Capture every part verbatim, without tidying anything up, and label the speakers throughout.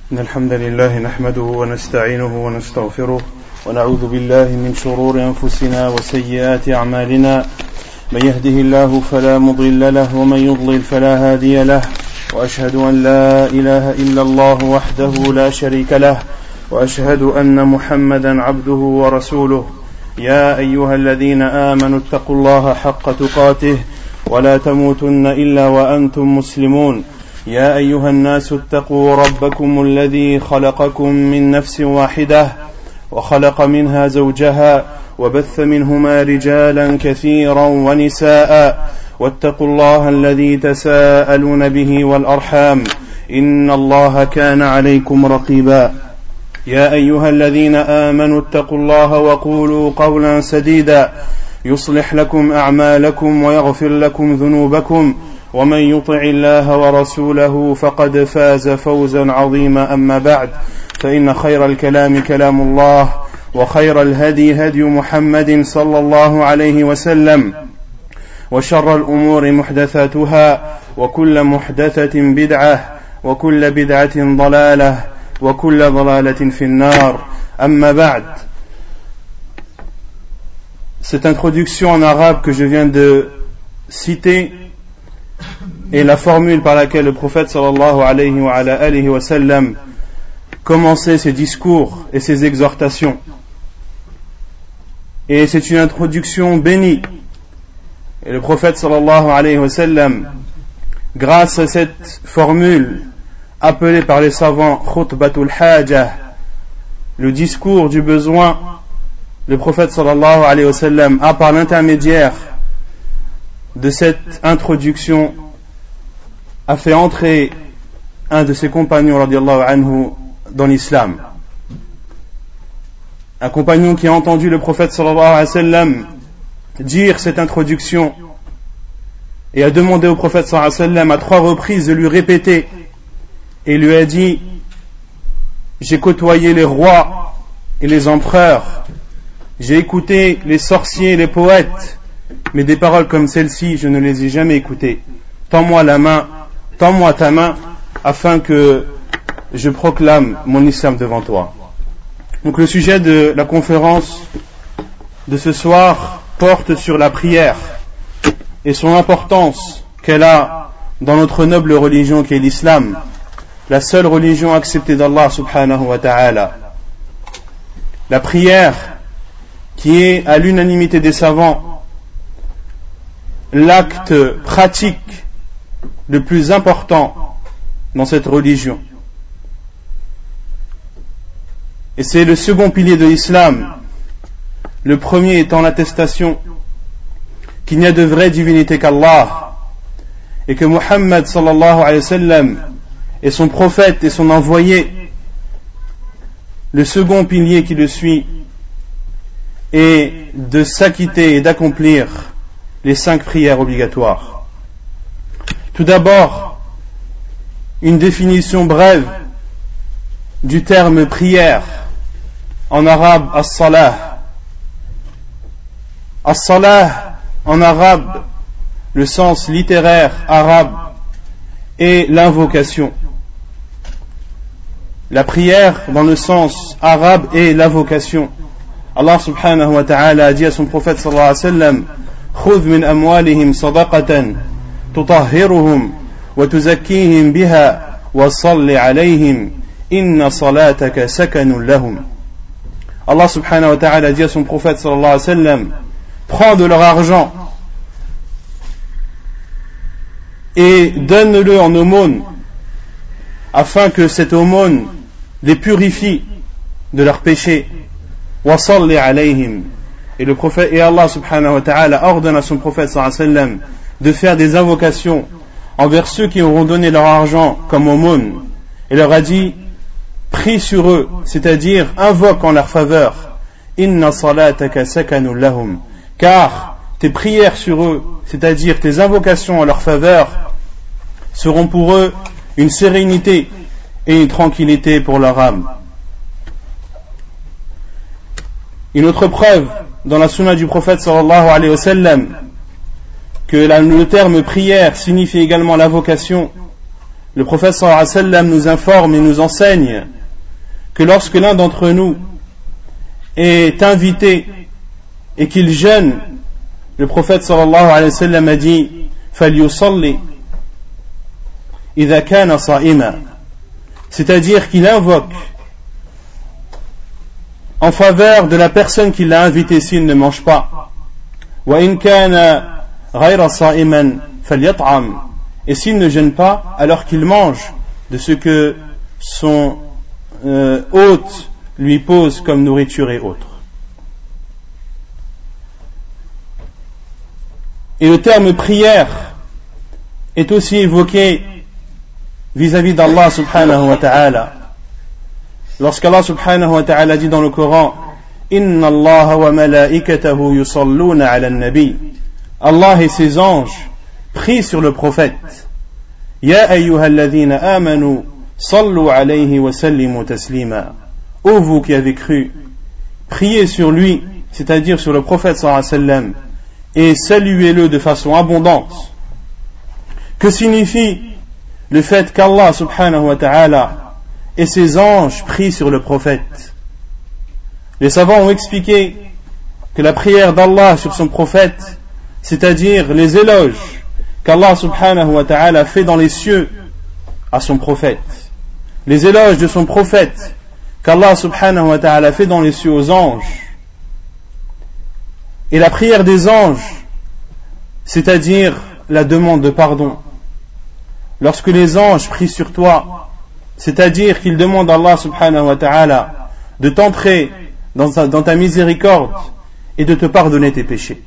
Speaker 1: إن الحمد لله نحمده ونستعينه ونستغفره ونعوذ بالله من شرور أنفسنا وسيئات أعمالنا من يهده الله فلا مضل له ومن يضلل فلا هادي له وأشهد أن لا إله إلا الله وحده لا شريك له وأشهد أن محمدا عبده ورسوله يا أيها الذين آمنوا اتقوا الله حق تقاته ولا تموتن إلا وأنتم مسلمون يا أيها الناس اتقوا ربكم الذي خلقكم من نفس واحدة وخلق منها زوجها وبث منهما رجالا كثيرا ونساء واتقوا الله الذي تساءلون به والأرحام إن الله كان عليكم رقيبا يا أيها الذين آمنوا اتقوا الله وقولوا قولا سديدا يصلح لكم أعمالكم ويغفر لكم ذنوبكم ومن يطع الله ورسوله فقد فاز فوزا عظيما أما بعد فإن خير الكلام كلام الله وخير الهدي هدي محمد صلى الله عليه وسلم وشر الأمور محدثاتها وكل محدثة بدعة وكل بدعة ضلالة وكل ضلالة في النار أما بعد. Cette introduction en arabe que je viens de citer est la formule par laquelle le prophète sallallahu alayhi wa, ala alayhi wa sallam commençait ses discours et ses exhortations. Et c'est une introduction bénie. Et le prophète sallallahu alayhi wa sallam, grâce à cette formule appelée par les savants khutbatul haja, le discours du besoin, le prophète sallallahu alayhi wa sallam a, par l'intermédiaire de cette introduction, a fait entrer un de ses compagnons radiyallahu anhu dans l'islam. Un compagnon qui a entendu le prophète sallallahu alayhi wa sallam dire cette introduction et a demandé au prophète sallallahu alayhi wa sallam à trois reprises de lui répéter, et lui a dit: j'ai côtoyé les rois et les empereurs, j'ai écouté les sorciers et les poètes, mais des paroles comme celle-ci je ne les ai jamais écoutées. Tends-moi la main, tends-moi ta main, afin que je proclame mon islam devant toi. Donc le sujet de la conférence de ce soir porte sur la prière et son importance qu'elle a dans notre noble religion qui est l'islam, la seule religion acceptée d'Allah subhanahu wa ta'ala. La prière qui est, à l'unanimité des savants, l'acte pratique le plus important dans cette religion. Et c'est le second pilier de l'islam, le premier étant l'attestation qu'il n'y a de vraie divinité qu'Allah et que Muhammad sallallahu alayhi wa sallam est son prophète et son envoyé. Le second pilier qui le suit est de s'acquitter et d'accomplir les cinq prières obligatoires. Tout d'abord, une définition brève du terme prière, en arabe as-salah. As-salah en arabe, le sens littéraire arabe est l'invocation. La prière dans le sens arabe est l'invocation. Allah subhanahu wa ta'ala a dit à son prophète sallallahu alayhi wa sallam: khudh min amwalihim sadaqatan tutahhiruhum wa tuzakkihim biha wa salli alayhim inna salataka sakanun lahum. Allah subhanahu wa ta'ala a dit à son prophète sallallahu alayhi wa sallam: prends de leur argent et donne-le en aumône afin que cette aumône les purifie de leurs péchés. Wa salli alayhim. Et le prophète, et Allah subhanahu wa ta'ala ordonne à son prophète sallallahu alayhi wa sallam de faire des invocations envers ceux qui auront donné leur argent comme aumône, et leur a dit: prie sur eux, c'est-à-dire invoque en leur faveur. Inna salataka sakanun lahum. Car tes prières sur eux, c'est-à-dire tes invocations en leur faveur, seront pour eux une sérénité et une tranquillité pour leur âme. Une autre preuve dans la sunna du prophète sallallahu alayhi wa sallam que la, le terme prière signifie également l'invocation, le prophète sallallahu alayhi wa sallam nous informe et nous enseigne que lorsque l'un d'entre nous est invité et qu'il jeûne, le prophète sallallahu alayhi wa sallam a dit فَلْيُصَلِّ إِذَا كَانَ صَائِمًا, c'est-à-dire qu'il invoque en faveur de la personne qui l'a invité s'il ne mange pas. وَإِنْ كَانَ غَيْرَ صَائِمًا فَلْيَطْعَمْ, et s'il ne jeûne pas, alors qu'il mange de ce que son euh, hôte lui pose comme nourriture et autres. Et le terme prière est aussi évoqué vis-à-vis d'Allah subhanahu wa ta'ala. Lorsqu'Allah subhanahu wa ta'ala dit dans le Coran Inna Allah wa malaikatahu yusalluna ala an-nabi, Allah et ses anges prient sur le prophète. Ya ayyuhalladhina amanu sallu alayhi wa sallimu taslima. Ô vous qui avez cru, priez sur lui, c'est-à-dire sur le prophète sallallahu alayhi wa sallam, et saluez-le de façon abondante. Que signifie le fait qu'Allah subhanahu wa ta'ala et ses anges prient sur le prophète? Les savants ont expliqué que la prière d'Allah sur son prophète, c'est-à-dire les éloges qu'Allah subhanahu wa ta'ala fait dans les cieux à son prophète, les éloges de son prophète qu'Allah subhanahu wa ta'ala fait dans les cieux aux anges, et la prière des anges, c'est-à-dire la demande de pardon. Lorsque les anges prient sur toi, c'est-à-dire qu'ils demandent à Allah subhanahu wa ta'ala de t'entrer dans ta, dans ta miséricorde et de te pardonner tes péchés.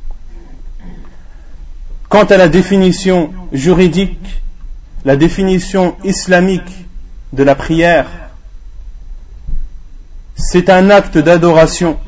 Speaker 1: Quant à la définition juridique, la définition islamique de la prière, c'est un acte d'adoration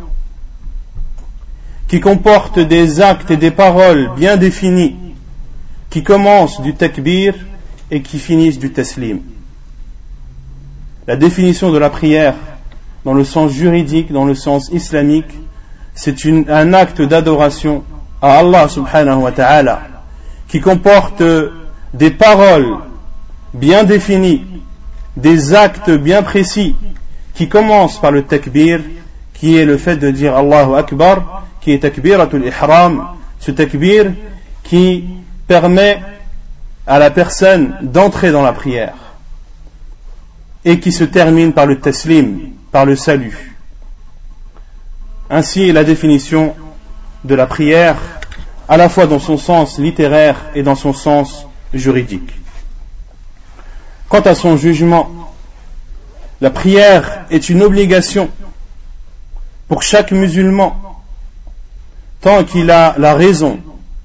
Speaker 1: qui comporte des actes et des paroles bien définis, qui commencent du takbir et qui finissent du taslim. La définition de la prière, dans le sens juridique, dans le sens islamique, c'est une, un acte d'adoration à Allah subhanahu wa ta'ala, qui comporte des paroles bien définies, des actes bien précis, qui commencent par le takbir, qui est le fait de dire Allahu Akbar, qui est takbiratul ihram, ce takbir qui permet à la personne d'entrer dans la prière et qui se termine par le taslim, par le salut. Ainsi est la définition de la prière, à la fois dans son sens littéraire et dans son sens juridique. Quant à son jugement, la prière est une obligation pour chaque musulman tant qu'il a la raison.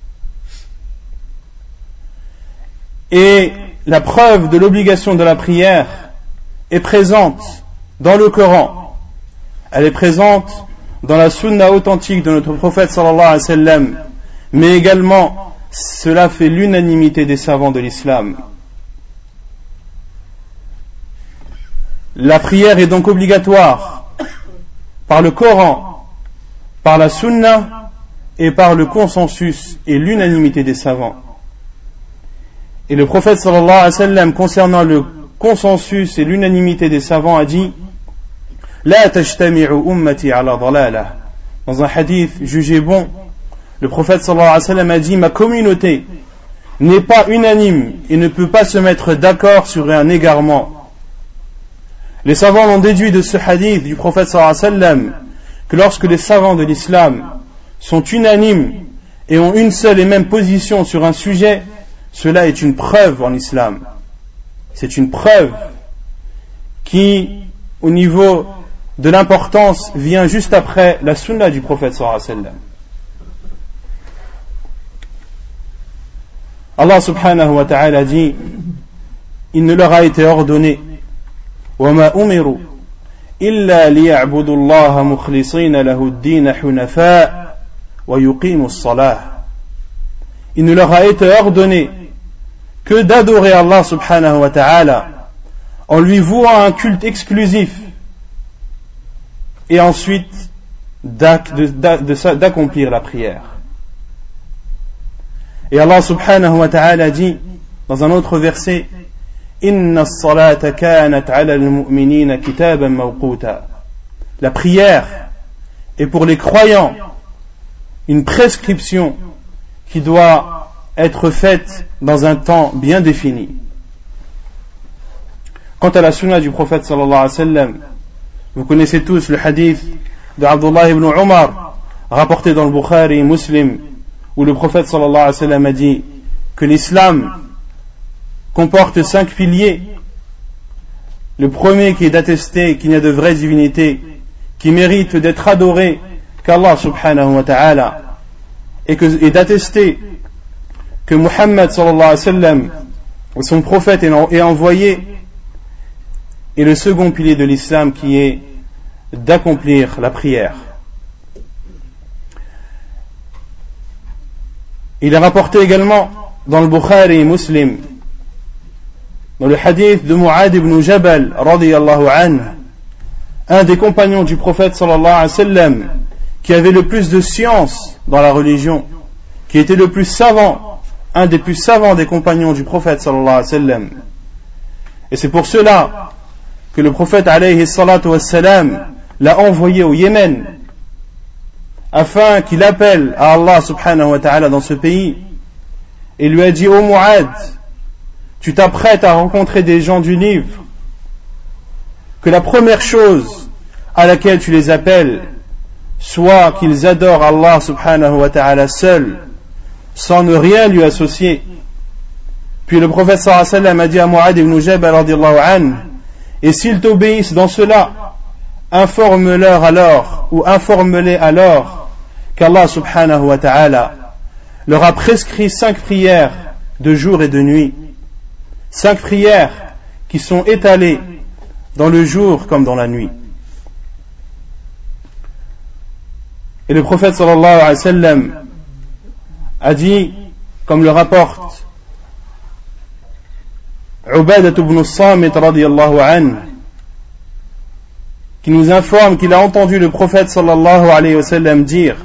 Speaker 1: Et la preuve de l'obligation de la prière est présente dans le Coran. Elle est présente dans la sunna authentique de notre prophète sallallahu alayhi wa sallam, mais également cela fait l'unanimité des savants de l'islam. La prière est donc obligatoire par le Coran, par la sunna et par le consensus et l'unanimité des savants. Et le prophète sallallahu alayhi wa sallam, concernant le consensus et l'unanimité des savants, a dit La tajtami'u ummati ala dalalah. Dans un hadith jugé bon, le prophète sallallahu alayhi wa sallam a dit ma communauté n'est pas unanime et ne peut pas se mettre d'accord sur un égarement. Les savants ont déduit de ce hadith du prophète sallallahu alayhi wa sallam que lorsque les savants de l'islam sont unanimes et ont une seule et même position sur un sujet, cela est une preuve en islam. C'est une preuve qui, au niveau de l'importance, vient juste après la sunna du prophète sallallahu alayhi wa sallam. Allah subhanahu wa ta'ala dit il ne leur a été ordonné وَمَا أُمِرُوا إِلَّا لِيَعْبُدُوا اللَّهَ مُخْلِصِينَ لَهُ الدِّينَ حُنَفَاءَ وَيُقِيمُوا الصَّلَاةَ. Il ne leur a été ordonné que d'adorer Allah subhanahu wa ta'ala en lui vouant un culte exclusif et ensuite d'accomplir la prière. Et Allah subhanahu wa ta'ala dit dans un autre verset Inna as-salata kanat 'ala al-mu'minina kitaban mawquta. La prière est pour les croyants une prescription qui doit être faite dans un temps bien défini. Quant à la sunna du prophète sallallahu alayhi wa sallam, vous connaissez tous le hadith de Abdullah ibn Umar, rapporté dans le Bukhari et Muslim, où le prophète sallallahu alayhi wa sallam a dit que l'islam comporte cinq piliers. Le premier qui est d'attester qu'il n'y a de vraie divinité, qui mérite d'être adoré qu'Allah subhanahu wa ta'ala, et, que, et d'attester que Muhammad sallallahu alayhi wa sallam, son prophète, est envoyé. Et le second pilier de l'islam qui est d'accomplir la prière. Il est rapporté également dans le Bukhari et Muslim, dans le hadith de Mu'ad ibn Jabal radiyallahu anhu, un des compagnons du prophète sallallahu alayhi wa sallam, qui avait le plus de science dans la religion, qui était le plus savant, un des plus savants des compagnons du prophète sallallahu alayhi wa sallam. Et c'est pour cela que le prophète alayhi salatu wassalam l'a envoyé au Yémen afin qu'il appelle à Allah subhanahu wa ta'ala dans ce pays et lui a dit: ô Mu'ad, tu t'apprêtes à rencontrer des gens du livre, que la première chose à laquelle tu les appelles soit qu'ils adorent Allah subhanahu wa ta'ala seul, sans ne rien lui associer. Puis le prophète sallallahu alayhi wa sallam a dit à Mu'ad ibn Jabal radiyallahu anhu: et s'ils t'obéissent dans cela, informe-leur alors, ou informe-les alors, qu'Allah subhanahu wa ta'ala leur a prescrit cinq prières de jour et de nuit. Cinq prières qui sont étalées dans le jour comme dans la nuit. Et le prophète sallallahu alayhi wa sallam a dit, comme le rapporte Ubadah ibn as-Samit radiyallahu anhu, qui nous informe qu'il a entendu le prophète sallallahu alayhi wa sallam dire: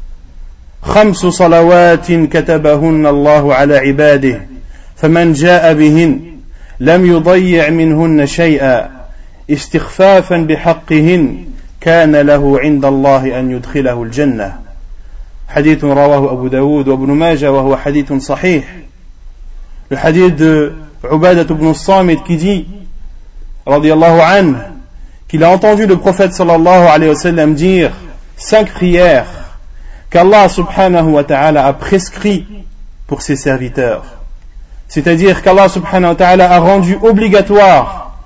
Speaker 1: خمس صلوات كتبهن الله على عباده فمن جاء بهن لم يضيع منهن شيئا استخفافا بحقهن كان له عند الله أن يدخله الجنة. حديث رواه أبو داود وابن ماجه وهو حديث صحيح. Le hadith de Ubadah ibn as-Samit qui dit, radiyallahu anhu, qu'il a entendu le prophète sallallahu alayhi wa sallam dire cinq prières qu'Allah subhanahu wa ta'ala a prescrit pour ses serviteurs. C'est-à-dire qu'Allah subhanahu wa ta'ala a rendu obligatoire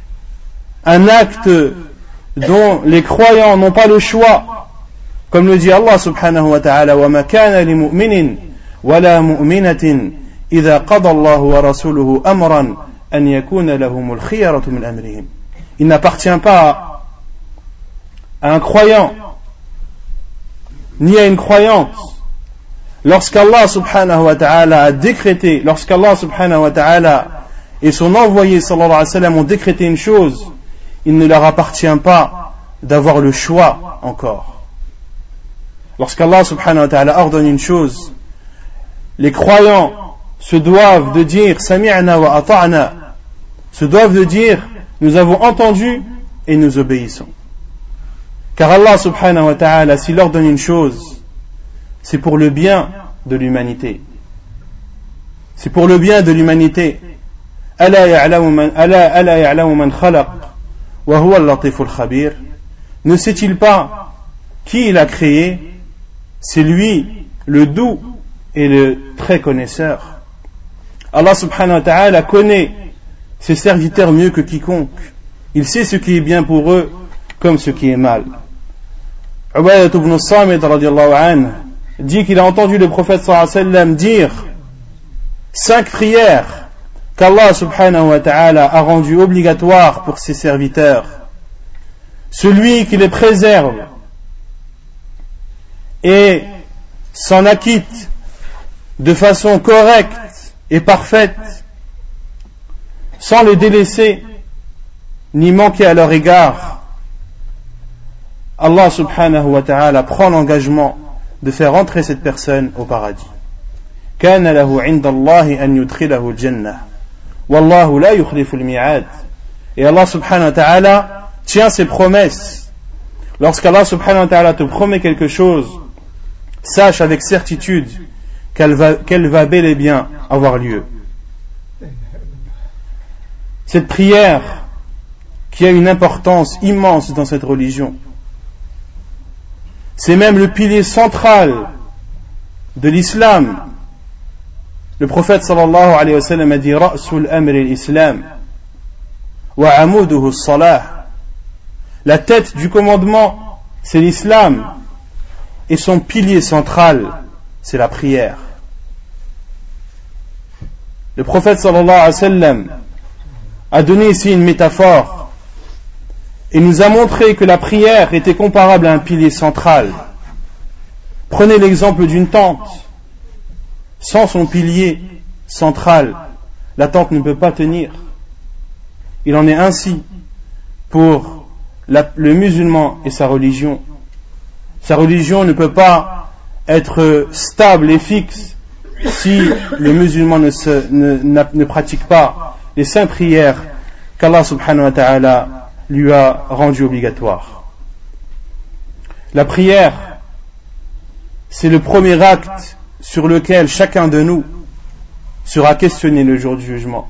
Speaker 1: un acte dont les croyants n'ont pas le choix. Comme le dit Allah subhanahu wa ta'ala: وَمَا كَانَ لِمُؤْمِنٍ وَلَا مُؤْمِنَةٍ إِذَا قَضَى اللَّهُ وَرَسُولُهُ أَمْرًا أَنْ يَكُونَ لَهُمُ الْخِيَرَةُ مِنْ أَمْرِهِمْ. Il n'appartient pas à un croyant ni à une croyante, lorsqu'Allah subhanahu wa ta'ala a décrété, lorsqu'Allah subhanahu wa ta'ala et son envoyé sallallahu alayhi wa sallam ont décrété une chose, il ne leur appartient pas d'avoir le choix encore. Lorsqu'Allah subhanahu wa ta'ala ordonne une chose, les croyants se doivent de dire sami'na wa ata'na, se doivent de dire nous avons entendu et nous obéissons. Car Allah subhanahu wa ta'ala, s'il ordonne une chose, c'est pour le bien de l'humanité. C'est pour le bien de l'humanité. Ala ya'lamu man ala ala ya'lamu man khalaq wa huwa al-latiful khabir. Ne sait-il pas qui il a créé? C'est lui, le doux et le très connaisseur. Allah subhanahu wa ta'ala connaît ses serviteurs mieux que quiconque. Il sait ce qui est bien pour eux comme ce qui est mal. Ubadah ibn as-Samit radiyallahu anhu dit qu'il a entendu le prophète sallallahu alayhi wa sallam dire cinq prières qu'Allah subhanahu wa ta'ala a rendues obligatoires pour ses serviteurs. Celui qui les préserve et s'en acquitte de façon correcte et parfaite, sans les délaisser ni manquer à leur égard, Allah subhanahu wa ta'ala prend l'engagement de faire entrer cette personne au paradis. كان له عند الله أن يدخله الجنة Wallahu la yukhliful mi'ad. Et Allah subhanahu wa ta'ala tient ses promesses. Lorsqu'Allah subhanahu wa ta'ala te promet quelque chose, sache avec certitude qu'elle va, qu'elle va bel et bien avoir lieu. Cette prière qui a une importance immense dans cette religion, c'est même le pilier central de l'islam. Le prophète sallallahu alayhi wa sallam a dit Ra'sul amri al-islam wa amuduhu as-salah. La tête du commandement, c'est l'islam, et son pilier central, c'est la prière. Le prophète sallallahu alayhi wa sallam a donné ici une métaphore et nous a montré que la prière était comparable à un pilier central. Prenez l'exemple d'une tente. Sans son pilier central, la tente ne peut pas tenir. Il en est ainsi pour la, le musulman et sa religion. Sa religion ne peut pas être stable et fixe si le musulman ne, se, ne, ne pratique pas les saintes prières qu'Allah subhanahu wa ta'ala lui a rendues obligatoires. La prière, c'est le premier acte sur lequel chacun de nous sera questionné le jour du jugement.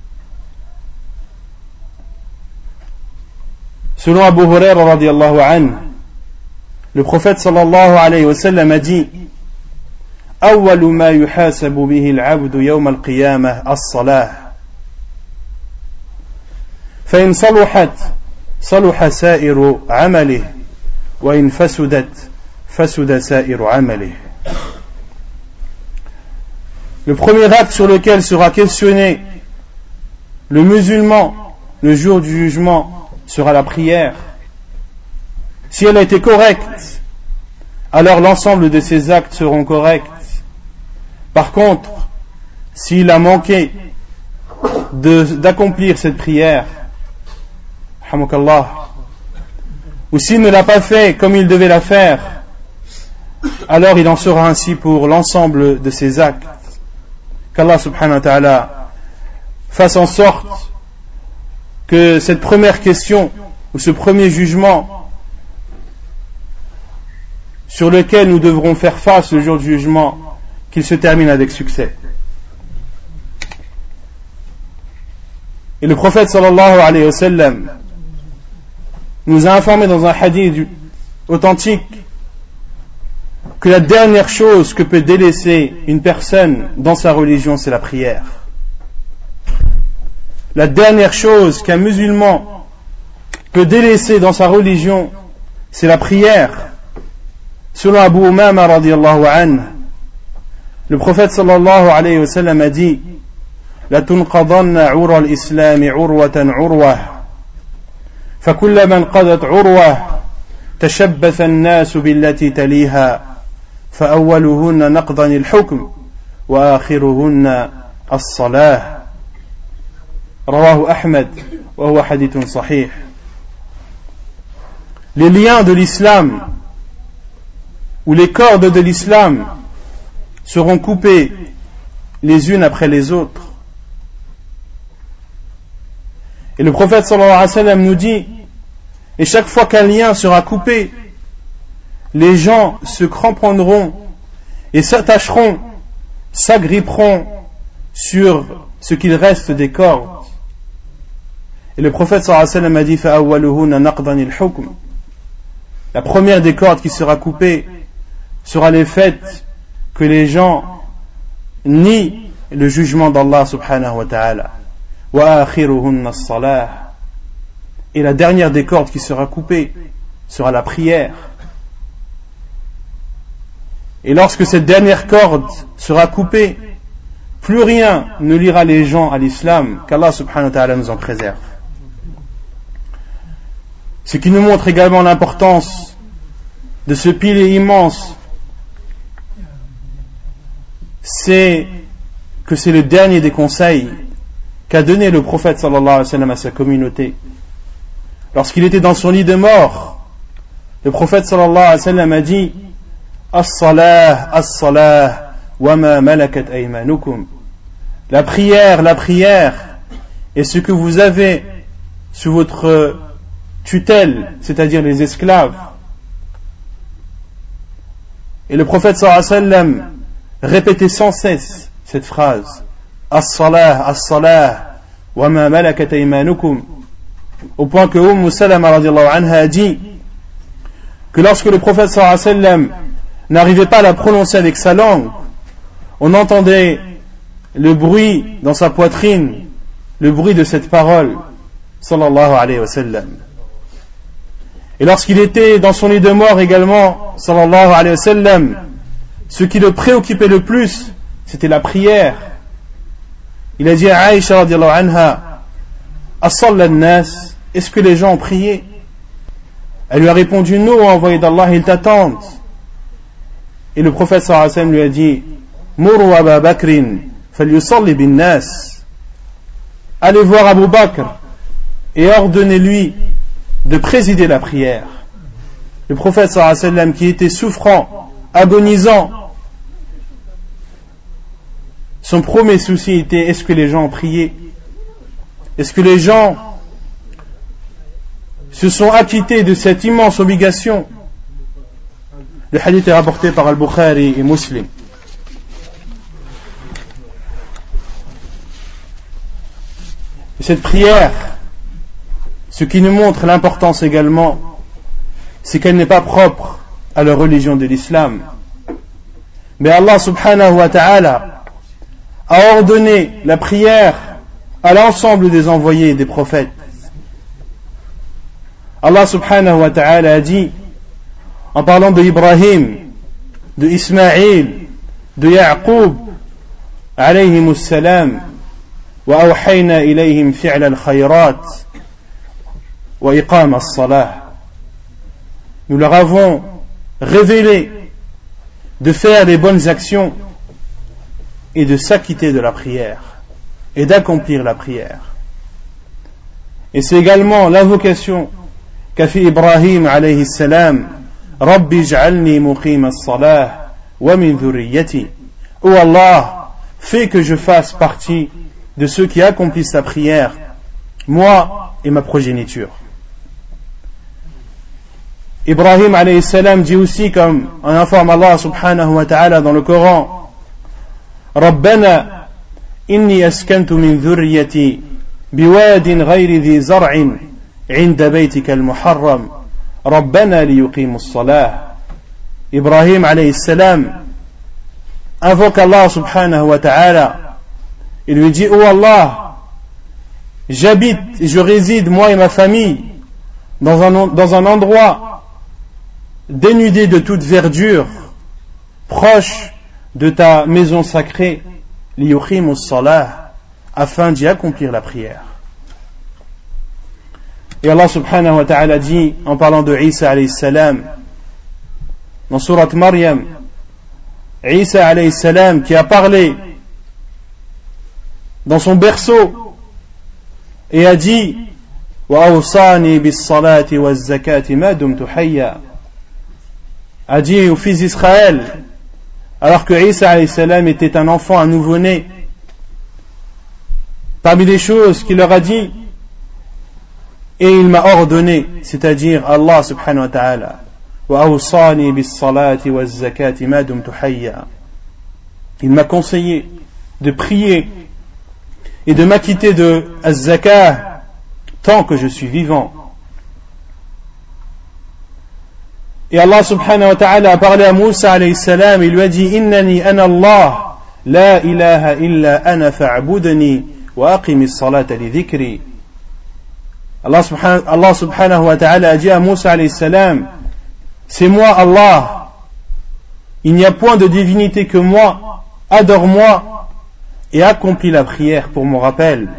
Speaker 1: Selon Abu Huraira radiyallahu anhu, le prophète sallallahu alayhi wa sallam a dit أول ما يحاسب به العبد يوم القيامة الصلاة فإن صلحت صلح سائر عمله وإن فسدت فسد سائر عمله. Le premier acte sur lequel sera questionné le musulman le jour du jugement sera la prière. Si elle a été correcte, alors l'ensemble de ses actes seront corrects. Par contre, s'il a manqué de, d'accomplir cette prière, ou s'il ne l'a pas fait comme il devait la faire, alors il en sera ainsi pour l'ensemble de ses actes. Qu'Allah subhanahu wa ta'ala fasse en sorte que cette première question ou ce premier jugement sur lequel nous devrons faire face le jour du jugement, qu'il se termine avec succès. Et le prophète sallallahu alayhi wa sallam nous a informé dans un hadith authentique que la dernière chose que peut délaisser une personne dans sa religion, c'est la prière. La dernière chose qu'un musulman peut délaisser dans sa religion, c'est la prière. Selon Abu Umama radiyallahu anhu, le prophète sallallahu alayhi wa sallam a dit La tunqadanna ura al-islam urwatan urwa فكل من قضت عروة تشبث الناس بالتي تليها فأولهن نقضا الحكم وآخرهن الصلاة. رواه أحمد وهو حديث صحيح. Les liens de l'islam ou les cordes de l'islam seront coupées les unes après les autres. Et le prophète sallallahu alayhi wa sallam nous dit, et chaque fois qu'un lien sera coupé, les gens se cramponneront et s'attacheront, s'agripperont sur ce qu'il reste des cordes. Et le prophète sallallahu alayhi wa sallam a dit, فَأَوَّلُهُنَّ نَقْضًا الْحُكْمِ. La première des cordes qui sera coupée sera le fait que les gens nient le jugement d'Allah subhanahu wa ta'ala. Et la dernière des cordes qui sera coupée sera la prière. Et lorsque cette dernière corde sera coupée, plus rien ne liera les gens à l'islam, qu'Allah subhanahu wa ta'ala nous en préserve. Ce qui nous montre également l'importance de ce pilier immense, c'est que c'est le dernier des conseils qu'a donné le prophète sallallahu alayhi wa sallam à sa communauté. Lorsqu'il était dans son lit de mort, le prophète sallallahu alayhi wa sallam a dit As-salah, as-salah, wa ma malakat aymanukum. La prière, la prière, et ce que vous avez sous votre tutelle, c'est-à-dire les esclaves. Et le prophète sallallahu alayhi wa sallam répétait sans cesse cette phrase, As-salah, as-salah, wa ma malakat aymanukum, au point que Umm Salama radiallahu anha a dit que lorsque le prophète sallallahu alayhi wa sallam n'arrivait pas à la prononcer avec sa langue, on entendait le bruit dans sa poitrine, le bruit de cette parole, sallallahu alayhi wa sallam. Et lorsqu'il était dans son lit de mort également, sallallahu alayhi wa sallam, ce qui le préoccupait le plus, c'était la prière. Il a dit à Aïcha radiallahu anha, As-salla an-nas, est-ce que les gens ont prié? Elle lui a répondu, non, envoyé d'Allah, ils t'attendent. Et le prophète sallallahu alayhi wa sallam lui a dit, Muru Aba Bakrin, falyusalli bin nas. Allez voir Abu Bakr et ordonnez-lui de présider la prière. Le prophète sallallahu alayhi wa sallam, qui était souffrant, agonisant, son premier souci était, est-ce que les gens ont prié? Est-ce que les gens se sont acquittés de cette immense obligation? Le hadith est rapporté par Al-Bukhari et Muslim. Et cette prière, ce qui nous montre l'importance également, c'est qu'elle n'est pas propre à la religion de l'islam. Mais Allah subhanahu wa ta'ala a ordonné la prière à l'ensemble des envoyés et des prophètes. Allah subhanahu wa ta'ala a dit, en parlant de Ibrahim, de Ismaïl, de Ya'qub, alayhimus salam, wa awhayna ilayhim fi'la al-khayrat, wa iqam as-salah. Nous leur avons révélé de faire les bonnes actions et de s'acquitter de la prière et d'accomplir la prière. Et c'est également l'invocation qu'a fait Ibrahim alayhi salam, Rabbi ij'alni muqim as-salah wa min dhurriyyati. Oh Allah, fais que je fasse partie de ceux qui accomplissent la prière, moi et ma progéniture. Ibrahim alayhi salam dit aussi, comme en informe Allah subhanahu wa ta'ala dans le Coran, Rabbana inni askantu min dhurriyyati biwadin ghayri dhi zar'in 'inda baytika al-muharram Rabbana liyuqimu as-salah. Ibrahim alayhi salam invoque Allah subhanahu wa ta'ala et lui dit, oh Allah, j'habite et je réside, moi et ma famille, dans un, dans un endroit dénudé de toute verdure, proche de ta maison sacrée, liyuqimu as-salah, afin d'y accomplir la prière. Et Allah subhanahu wa ta'ala dit, en parlant de Isa alayhi salam, dans sourate Maryam, Isa alayhi salam qui a parlé dans son berceau et a dit, wa awsani bis salati waz zakati ma dumtu hayya, a dit aux fils d'Israël, alors que Isa alayhi salam était un enfant, un nouveau-né, parmi les choses qu'il leur a dit, et il m'a ordonné, c'est-à-dire Allah subhanahu wa ta'ala, wa awsani bis salati waz zakati ma dumtu hayya, il m'a conseillé de prier et de m'acquitter de az-zakah tant que je suis vivant. Et Allah subhanahu wa ta'ala a parlé à Moussa alayhi salam, il lui a dit, innani ana Allah, la ilaha illa ana fa'budni wa aqimi as-salata li dhikri. Allah subhanahu, Allah subhanahu wa ta'ala a dit à Moussa alayhi salam, c'est moi Allah, il n'y a point de divinité que moi, adore-moi et accomplis la prière pour mon rappel.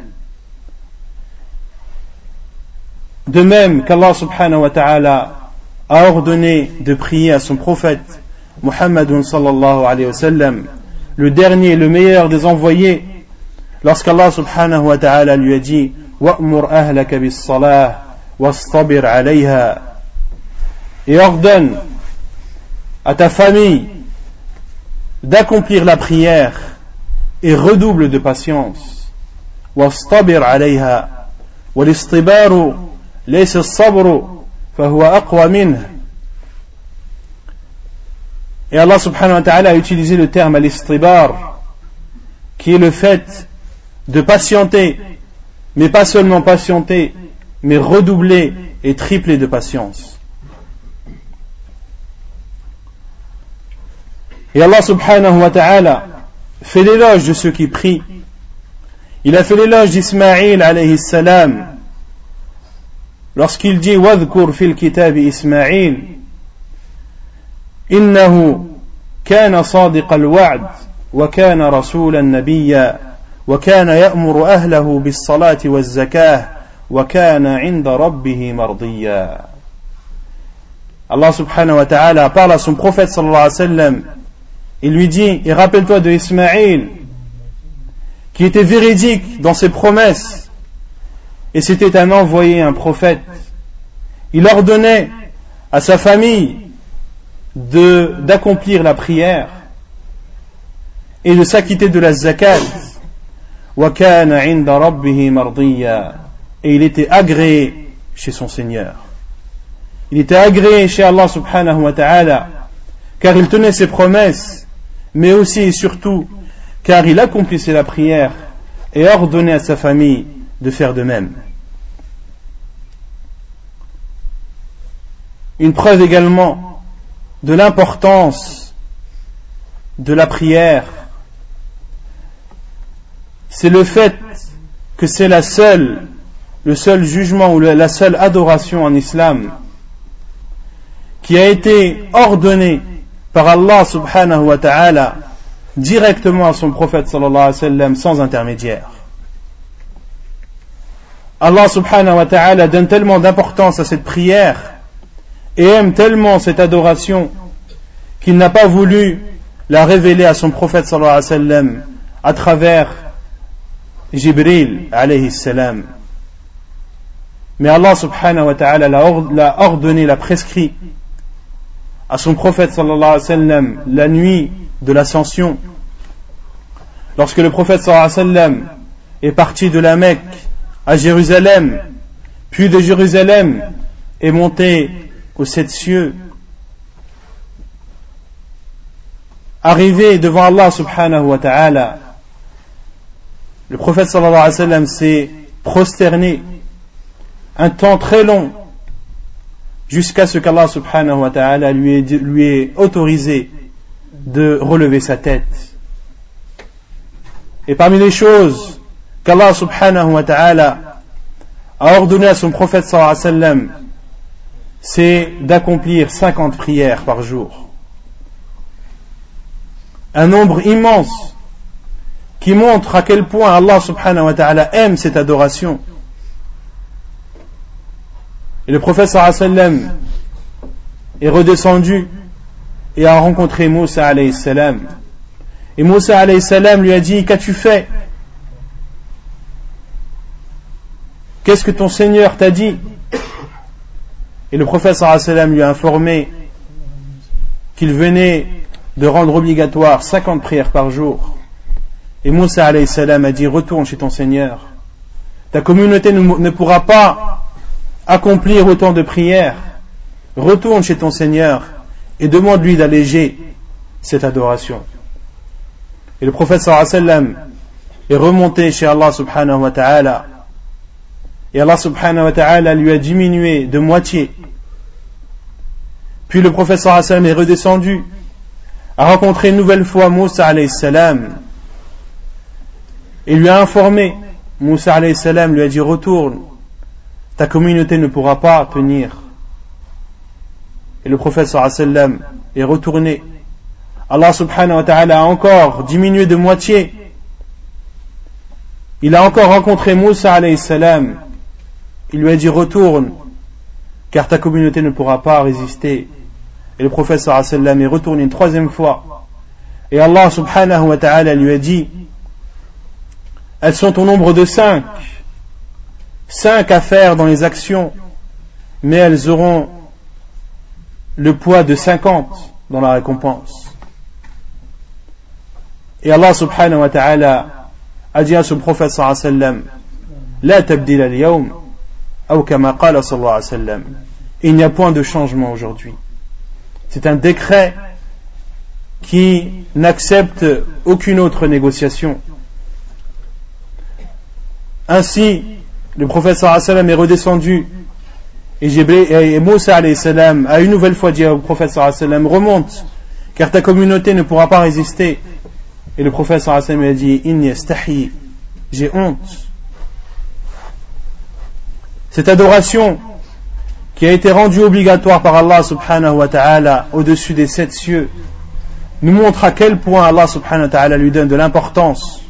Speaker 1: De même qu'Allah subhanahu wa ta'ala a ordonné de prier à son prophète Muhammadun sallallahu alayhi wa sallam, le dernier, le meilleur des envoyés, lorsqu'Allah subhanahu wa ta'ala lui a dit wa'mur ahlaka bis salah wastabir alayha, et ordonne à ta famille d'accomplir la prière et redouble de patience. واصطبر عليها والاصطبار ليس الصبر فهو أقوى منه. Et Allah subhanahu wa ta'ala a utilisé le terme al-istibar, qui est le fait de patienter, mais pas seulement patienter, mais redoubler et tripler de patience. Et Allah subhanahu wa ta'ala fait l'éloge de ceux qui prient. Il a fait l'éloge d'Ismaïl alayhi salam lorsqu'il dit وَاذْكُرْ فِي الْكِتَابِ إِسْمَاعِيل إِنَّهُ كَانَ صَادِقَ الْوَعْدِ وَكَانَ رَسُولًا نَبِيًّا وَكَانَ يَأْمُرُ أَهْلَهُ بِالصَّلَاةِ وَالزَّكَاةِ وَكَانَ عِنْدَ رَبِّهِ مَرْضِيًّا. Allah subhanahu wa ta'ala parle à son prophète sallallahu alayhi wa sallam. Il lui dit, et rappelle-toi de Ismaïl, qui était véridique dans ses promesses, et c'était un envoyé, un prophète. Il ordonnait à sa famille de, d'accomplir la prière et de s'acquitter de la zakat. وَكَانَ عِنْدَ رَبِّهِ مَرْضِيًّا. Et il était agréé chez son Seigneur. Il était agréé chez Allah subhanahu wa ta'ala, car il tenait ses promesses, mais aussi et surtout car il accomplissait la prière et ordonnait à sa famille de faire de même. Une preuve également de l'importance de la prière, c'est le fait que c'est la seule, le seul jugement ou la seule adoration en islam qui a été ordonnée par Allah subhanahu wa ta'ala directement à son prophète sallallahu alayhi wa sallam sans intermédiaire. Allah subhanahu wa ta'ala donne tellement d'importance à cette prière et aime tellement cette adoration qu'il n'a pas voulu la révéler à son prophète sallallahu alayhi wa sallam à travers Jibril alayhi salam. Mais Allah subhanahu wa ta'ala l'a ordonné, l'a prescrit à son prophète sallallahu alayhi wa sallam la nuit de l'ascension, lorsque le prophète sallallahu alayhi wa sallam est parti de la Mecque à Jérusalem, puis de Jérusalem est monté aux sept cieux. Arrivé devant Allah subhanahu wa ta'ala, le prophète sallallahu alayhi wa sallam s'est prosterné un temps très long, jusqu'à ce qu'Allah subhanahu wa ta'ala lui ait, lui ait autorisé de relever sa tête. Et parmi les choses qu'Allah subhanahu wa ta'ala a ordonné à son prophète sallallahu alayhi wa sallam, c'est d'accomplir cinquante prières par jour. Un nombre immense qui montre à quel point Allah subhanahu wa ta'ala aime cette adoration. Et le prophète sallallahu alayhi wa sallam est redescendu et a rencontré Moussa alayhi salam. Et Moussa alayhi salam lui a dit: qu'as-tu fait? Qu'est-ce que ton Seigneur t'a dit? Et le prophète sallallahu alayhi wa sallam lui a informé qu'il venait de rendre obligatoire cinquante prières par jour. Et Moussa alayhi salam a dit: retourne chez ton Seigneur. Ta communauté ne, ne pourra pas accomplir autant de prières. Retourne chez ton Seigneur et demande-lui d'alléger cette adoration. Et le prophète sallallahu alayhi wa sallam est remonté chez Allah subhanahu wa ta'ala, et Allah subhanahu wa ta'ala lui a diminué de moitié. Puis le prophète sallallahu alayhi wa sallam est redescendu, a rencontré une nouvelle fois Moussa alayhi salam et lui a informé. Moussa alayhi salam lui a dit: retourne, ta communauté ne pourra pas tenir. Et le prophète sallallahu alayhi wa sallam est retourné. Allah subhanahu wa ta'ala a encore diminué de moitié. Il a encore rencontré Moussa alayhi salam. Il lui a dit: retourne, car ta communauté ne pourra pas résister. Et le prophète sallallahu alayhi wa sallam est retourné une troisième fois. Et Allah subhanahu wa ta'ala lui a dit: elles sont au nombre de cinq. Cinq à faire dans les actions, mais elles auront le poids de cinquante dans la récompense. Et Allah subhanahu wa ta'ala a dit à son prophète sallallahu alayhi wa sallam, La tabdil al-yawm, ou kama qala sallallahu alayhi wa sallam. Il n'y a point de changement aujourd'hui. C'est un décret qui n'accepte aucune autre négociation. Ainsi, le prophète sallallahu alayhi wa sallam est redescendu et, Jibril, et Moussa alayhi salam a une nouvelle fois dit au prophète sallallahu alayhi wa sallam, remonte, car ta communauté ne pourra pas résister. Et le prophète sallallahu alayhi wa sallam a dit, inni astahi, j'ai honte. Cette adoration qui a été rendue obligatoire par Allah subhanahu wa ta'ala au-dessus des sept cieux nous montre à quel point Allah subhanahu wa ta'ala lui donne de l'importance.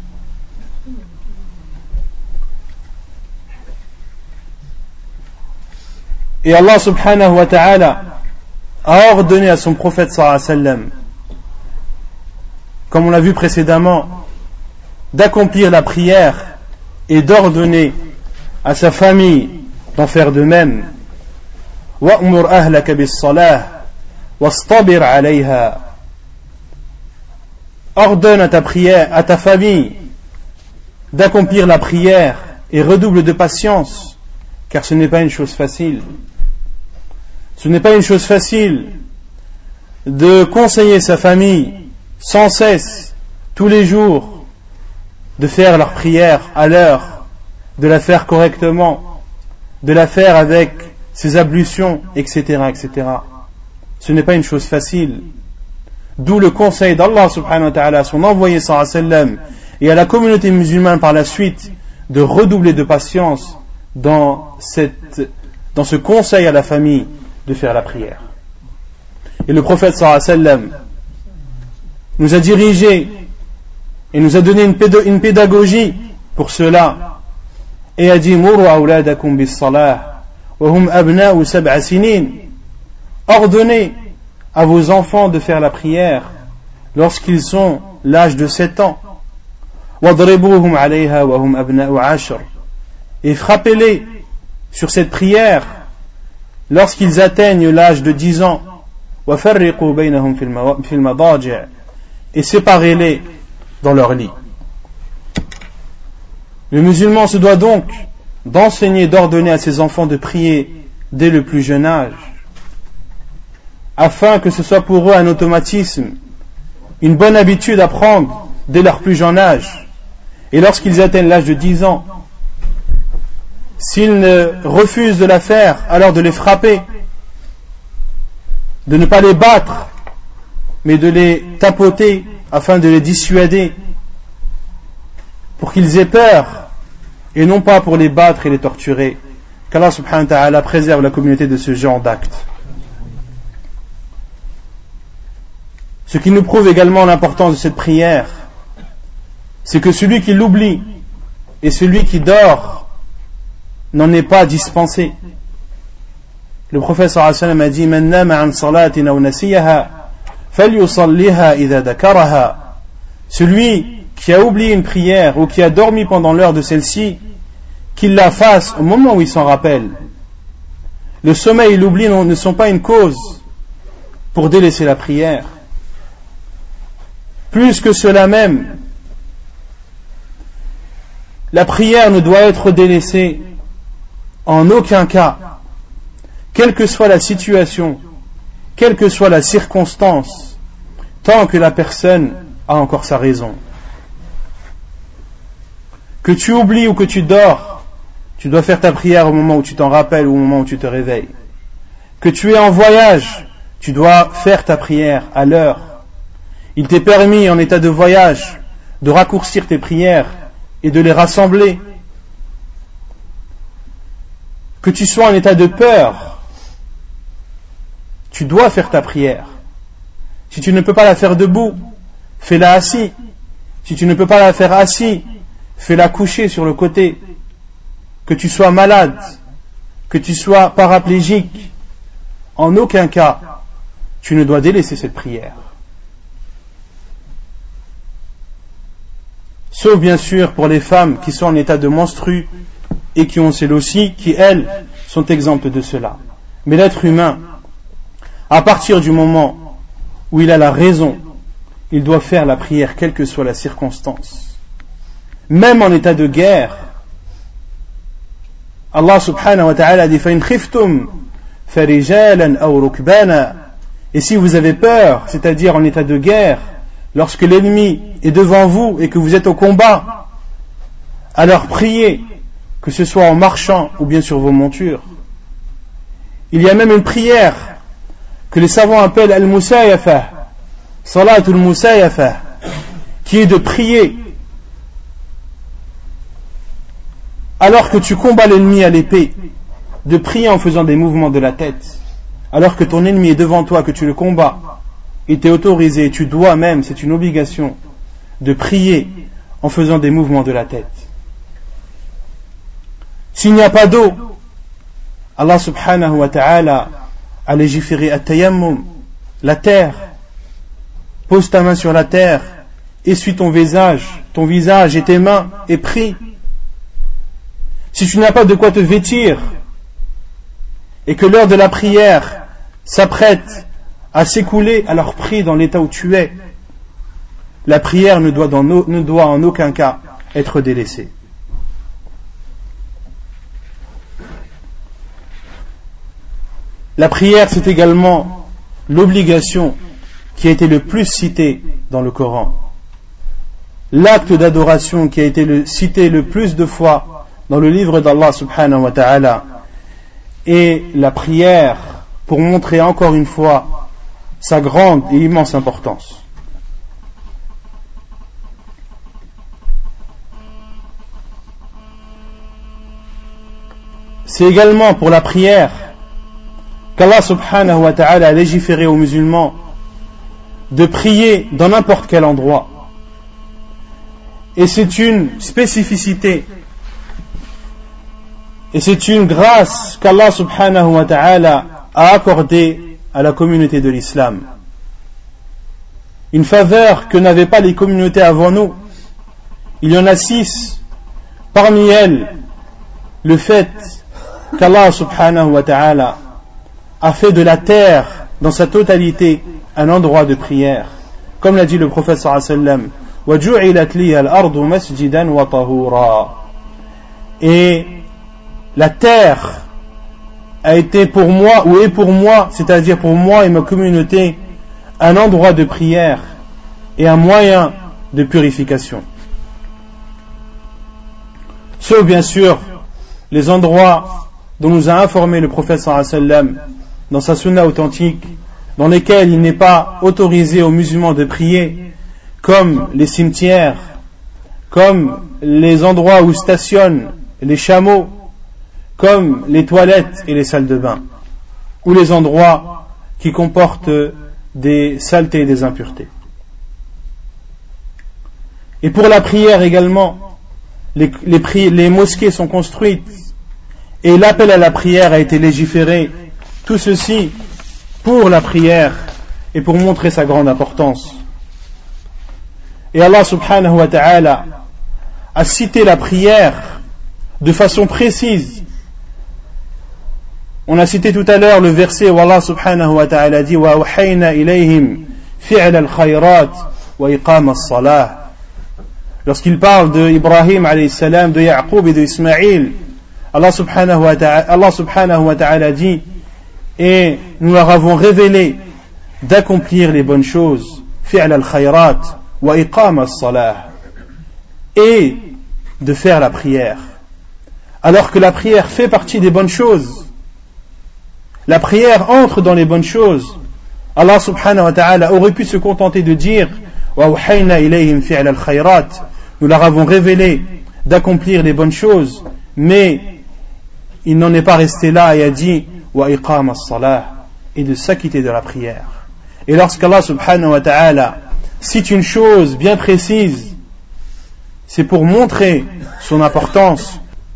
Speaker 1: Et Allah subhanahu wa ta'ala a ordonné à son prophète sallallahu alayhi wa sallam, comme on l'a vu précédemment, d'accomplir la prière et d'ordonner à sa famille d'en faire de même. وَأْمُرْ أَهْلَكَ بِالصَّلَاةِ وَاسْتَبِرْ عَلَيْهَا. Ordonne à ta prière, à ta famille d'accomplir la prière et redouble de patience, car ce n'est pas une chose facile. Ce n'est pas une chose facile de conseiller sa famille sans cesse, tous les jours, de faire leur prière à l'heure, de la faire correctement, de la faire avec ses ablutions, et cetera, et cetera. Ce n'est pas une chose facile. D'où le conseil d'Allah subhanahu wa ta'ala à son envoyé sallallahu alayhi wa sallam et à la communauté musulmane par la suite de redoubler de patience dans, cette, dans ce conseil à la famille de faire la prière. Et le prophète sallallahu alayhi wa sallam nous a dirigé et nous a donné une, pédo- une pédagogie pour cela et a dit Muru awladakum bis salah wa hum abna'u sab'a sinin. Ordonnez à vos enfants de faire la prière lorsqu'ils sont l'âge de sept ans. Wadribuhum alayha wa hum abna'u ashr. Et frappez-les sur cette prière lorsqu'ils atteignent l'âge de dix ans. Wa farriqu baynahum fil madaji'. Et séparez-les dans leur lit. Le musulman se doit donc d'enseigner, d'ordonner à ses enfants de prier dès le plus jeune âge, afin que ce soit pour eux un automatisme, une bonne habitude à prendre dès leur plus jeune âge. Et lorsqu'ils atteignent l'âge de dix ans, s'ils ne refusent de la faire, alors de les frapper, de ne pas les battre, mais de les tapoter afin de les dissuader, pour qu'ils aient peur, et non pas pour les battre et les torturer. Qu'Allah subhanahu wa ta'ala préserve la communauté de ce genre d'actes. Ce qui nous prouve également l'importance de cette prière, c'est que celui qui l'oublie et celui qui dort n'en est pas dispensé. Le prophète sallallahu alayhi wa sallam a dit Man nama an salatin aw nasiyaha falyusalliha idha dakaraha. Celui qui a oublié une prière ou qui a dormi pendant l'heure de celle-ci, qu'il la fasse au moment où il s'en rappelle. Le sommeil et l'oubli ne sont pas une cause pour délaisser la prière. Plus que cela même, la prière ne doit être délaissée en aucun cas, quelle que soit la situation, quelle que soit la circonstance, tant que la personne a encore sa raison. Que tu oublies ou que tu dors, tu dois faire ta prière au moment où tu t'en rappelles ou au moment où tu te réveilles. Que tu es en voyage, tu dois faire ta prière à l'heure. Il t'est permis en état de voyage de raccourcir tes prières et de les rassembler. Que tu sois en état de peur, tu dois faire ta prière. Si tu ne peux pas la faire debout, fais-la assis. Si tu ne peux pas la faire assis, fais-la coucher sur le côté. Que tu sois malade, que tu sois paraplégique, en aucun cas, tu ne dois délaisser cette prière. Sauf bien sûr pour les femmes qui sont en état de menstru et qui ont celle-ci, qui elles sont exemptes de cela. Mais l'être humain, à partir du moment où il a la raison, il doit faire la prière quelle que soit la circonstance. même en état de guerre. Allah subhanahu wa ta'ala dit فَإِنْ خِفْتُمْ فَرِجَالًا أَوْ رُكْبَانًا. Et si vous avez peur, c'est-à-dire en état de guerre, lorsque l'ennemi est devant vous et que vous êtes au combat, alors priez, que ce soit en marchant ou bien sur vos montures. Il y a même une prière que les savants appellent al-musayafa, salatul musayafa, qui est de prier alors que tu combats l'ennemi à l'épée, de prier en faisant des mouvements de la tête, alors que ton ennemi est devant toi, que tu le combats, il t'est autorisé, tu dois même, c'est une obligation, de prier en faisant des mouvements de la tête. S'il n'y a pas d'eau, Allah subhanahu wa ta'ala a légiféré at-tayammum, la terre. Pose ta main sur la terre, essuie ton visage, ton visage et tes mains et prie. Si tu n'as pas de quoi te vêtir et que l'heure de la prière s'apprête à s'écouler, alors prie dans l'état où tu es. La prière ne doit, dans no, ne doit en aucun cas être délaissée. La prière, c'est également l'obligation qui a été le plus citée dans le Coran. L'acte d'adoration qui a été le, cité le plus de fois dans le livre d'Allah subhanahu wa ta'ala est la prière, pour montrer encore une fois sa grande et immense importance. C'est également pour la prière qu'Allah subhanahu wa ta'ala a légiféré aux musulmans de prier dans n'importe quel endroit. Et c'est une spécificité et c'est une grâce qu'Allah subhanahu wa ta'ala a accordée à la communauté de l'islam. Une faveur que n'avaient pas les communautés avant nous. Il y en a six. Parmi elles, le fait qu'Allah subhanahu wa ta'ala a fait de la terre dans sa totalité un endroit de prière. Comme l'a dit le prophète sallallahu alayhi wa sallam, وَجُعِلَتْ لِيَ الْأَرْضُ مَسْجِدًا وَطَهُورًا. Et la terre a été pour moi, ou est pour moi, c'est-à-dire pour moi et ma communauté, un endroit de prière et un moyen de purification. Sauf bien sûr les endroits dont nous a informé le prophète sallallahu alayhi wa sallam dans sa sunna authentique, dans lesquels il n'est pas autorisé aux musulmans de prier, comme les cimetières, comme les endroits où stationnent les chameaux, comme les toilettes et les salles de bain, ou les endroits qui comportent des saletés et des impuretés. Et pour la prière également, les, les, pri- les mosquées sont construites et l'appel à la prière a été légiféré. Tout ceci pour la prière et pour montrer sa grande importance. Et Allah subhanahu wa ta'ala a cité la prière de façon précise. On a cité tout à l'heure le verset où Allah subhanahu wa ta'ala dit وَأَوْحَيْنَا إِلَيْهِمْ فِعْلَ الْخَيْرَاتِ وَإِقَامَ الصَّلَاةِ. Lorsqu'il parle de Ibrahim alayhi salam, de Yaqub et de Ismaïl, Allah subhanahu wa ta'ala, Allah subhanahu wa ta'ala dit, et nous leur avons révélé d'accomplir les bonnes choses, fi'l al-khayrat wa iqam as-salah, et de faire la prière. Alors que la prière fait partie des bonnes choses. La prière entre dans les bonnes choses. Allah subhanahu wa ta'ala aurait pu se contenter de dire wa awhayna ilayhim fi'l al-khayrat, nous leur avons révélé d'accomplir les bonnes choses, mais il n'en est pas resté là et a dit wa iqam as-salah, et de s'acquitter de la prière. Et lorsqu'Allah subhanahu wa ta'ala cite une chose bien précise, c'est pour montrer son importance.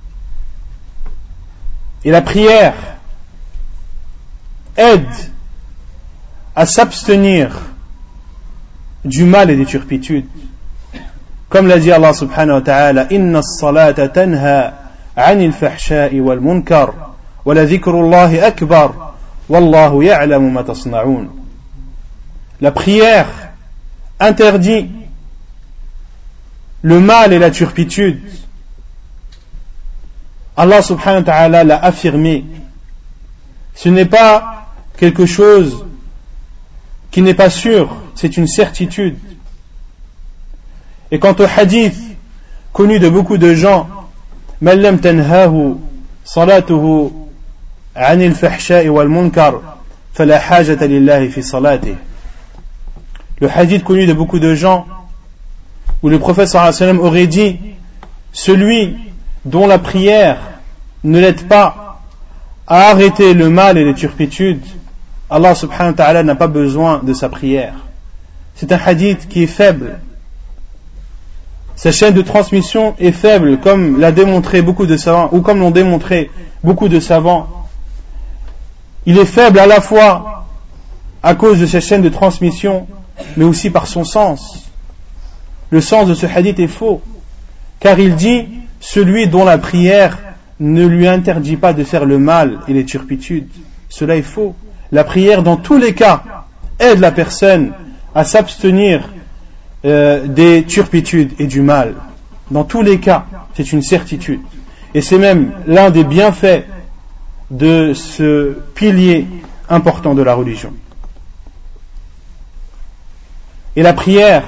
Speaker 1: Et la prière aide à s'abstenir du mal et des turpitudes. Comme l'a dit Allah subhanahu wa ta'ala, inna as-salata tanha 'anil fahsha'i wal munkar wa la dhikrullahi akbar wallahu ya'lamu ma tasna'un. La prière interdit le mal et la turpitude, Allah subhanahu wa ta'ala l'a affirmé. Ce n'est pas quelque chose qui n'est pas sûr, c'est une certitude. Et quant au hadith connu de beaucoup de gens, man lam tanhahu salatuhu anil fahsha'i wal munkar fala hajata lillahi fi salatihi. Le hadith connu de beaucoup de gens où le prophète sallallahu alayhi wa sallam aurait dit: celui dont la prière ne l'aide pas à arrêter le mal et les turpitudes, Allah subhanahu wa ta'ala n'a pas besoin de sa prière. C'est un hadith qui est faible. Sa chaîne de transmission est faible, comme l'a démontré beaucoup de savants, ou comme l'ont démontré beaucoup de savants. Il est faible à la fois à cause de sa chaîne de transmission, mais aussi par son sens. Le sens de ce hadith est faux, car il dit: celui dont la prière ne lui interdit pas de faire le mal et les turpitudes. Cela est faux. La prière, dans tous les cas, aide la personne à s'abstenir euh, des turpitudes et du mal. Dans tous les cas, c'est une certitude. Et c'est même l'un des bienfaits de ce pilier important de la religion. Et la prière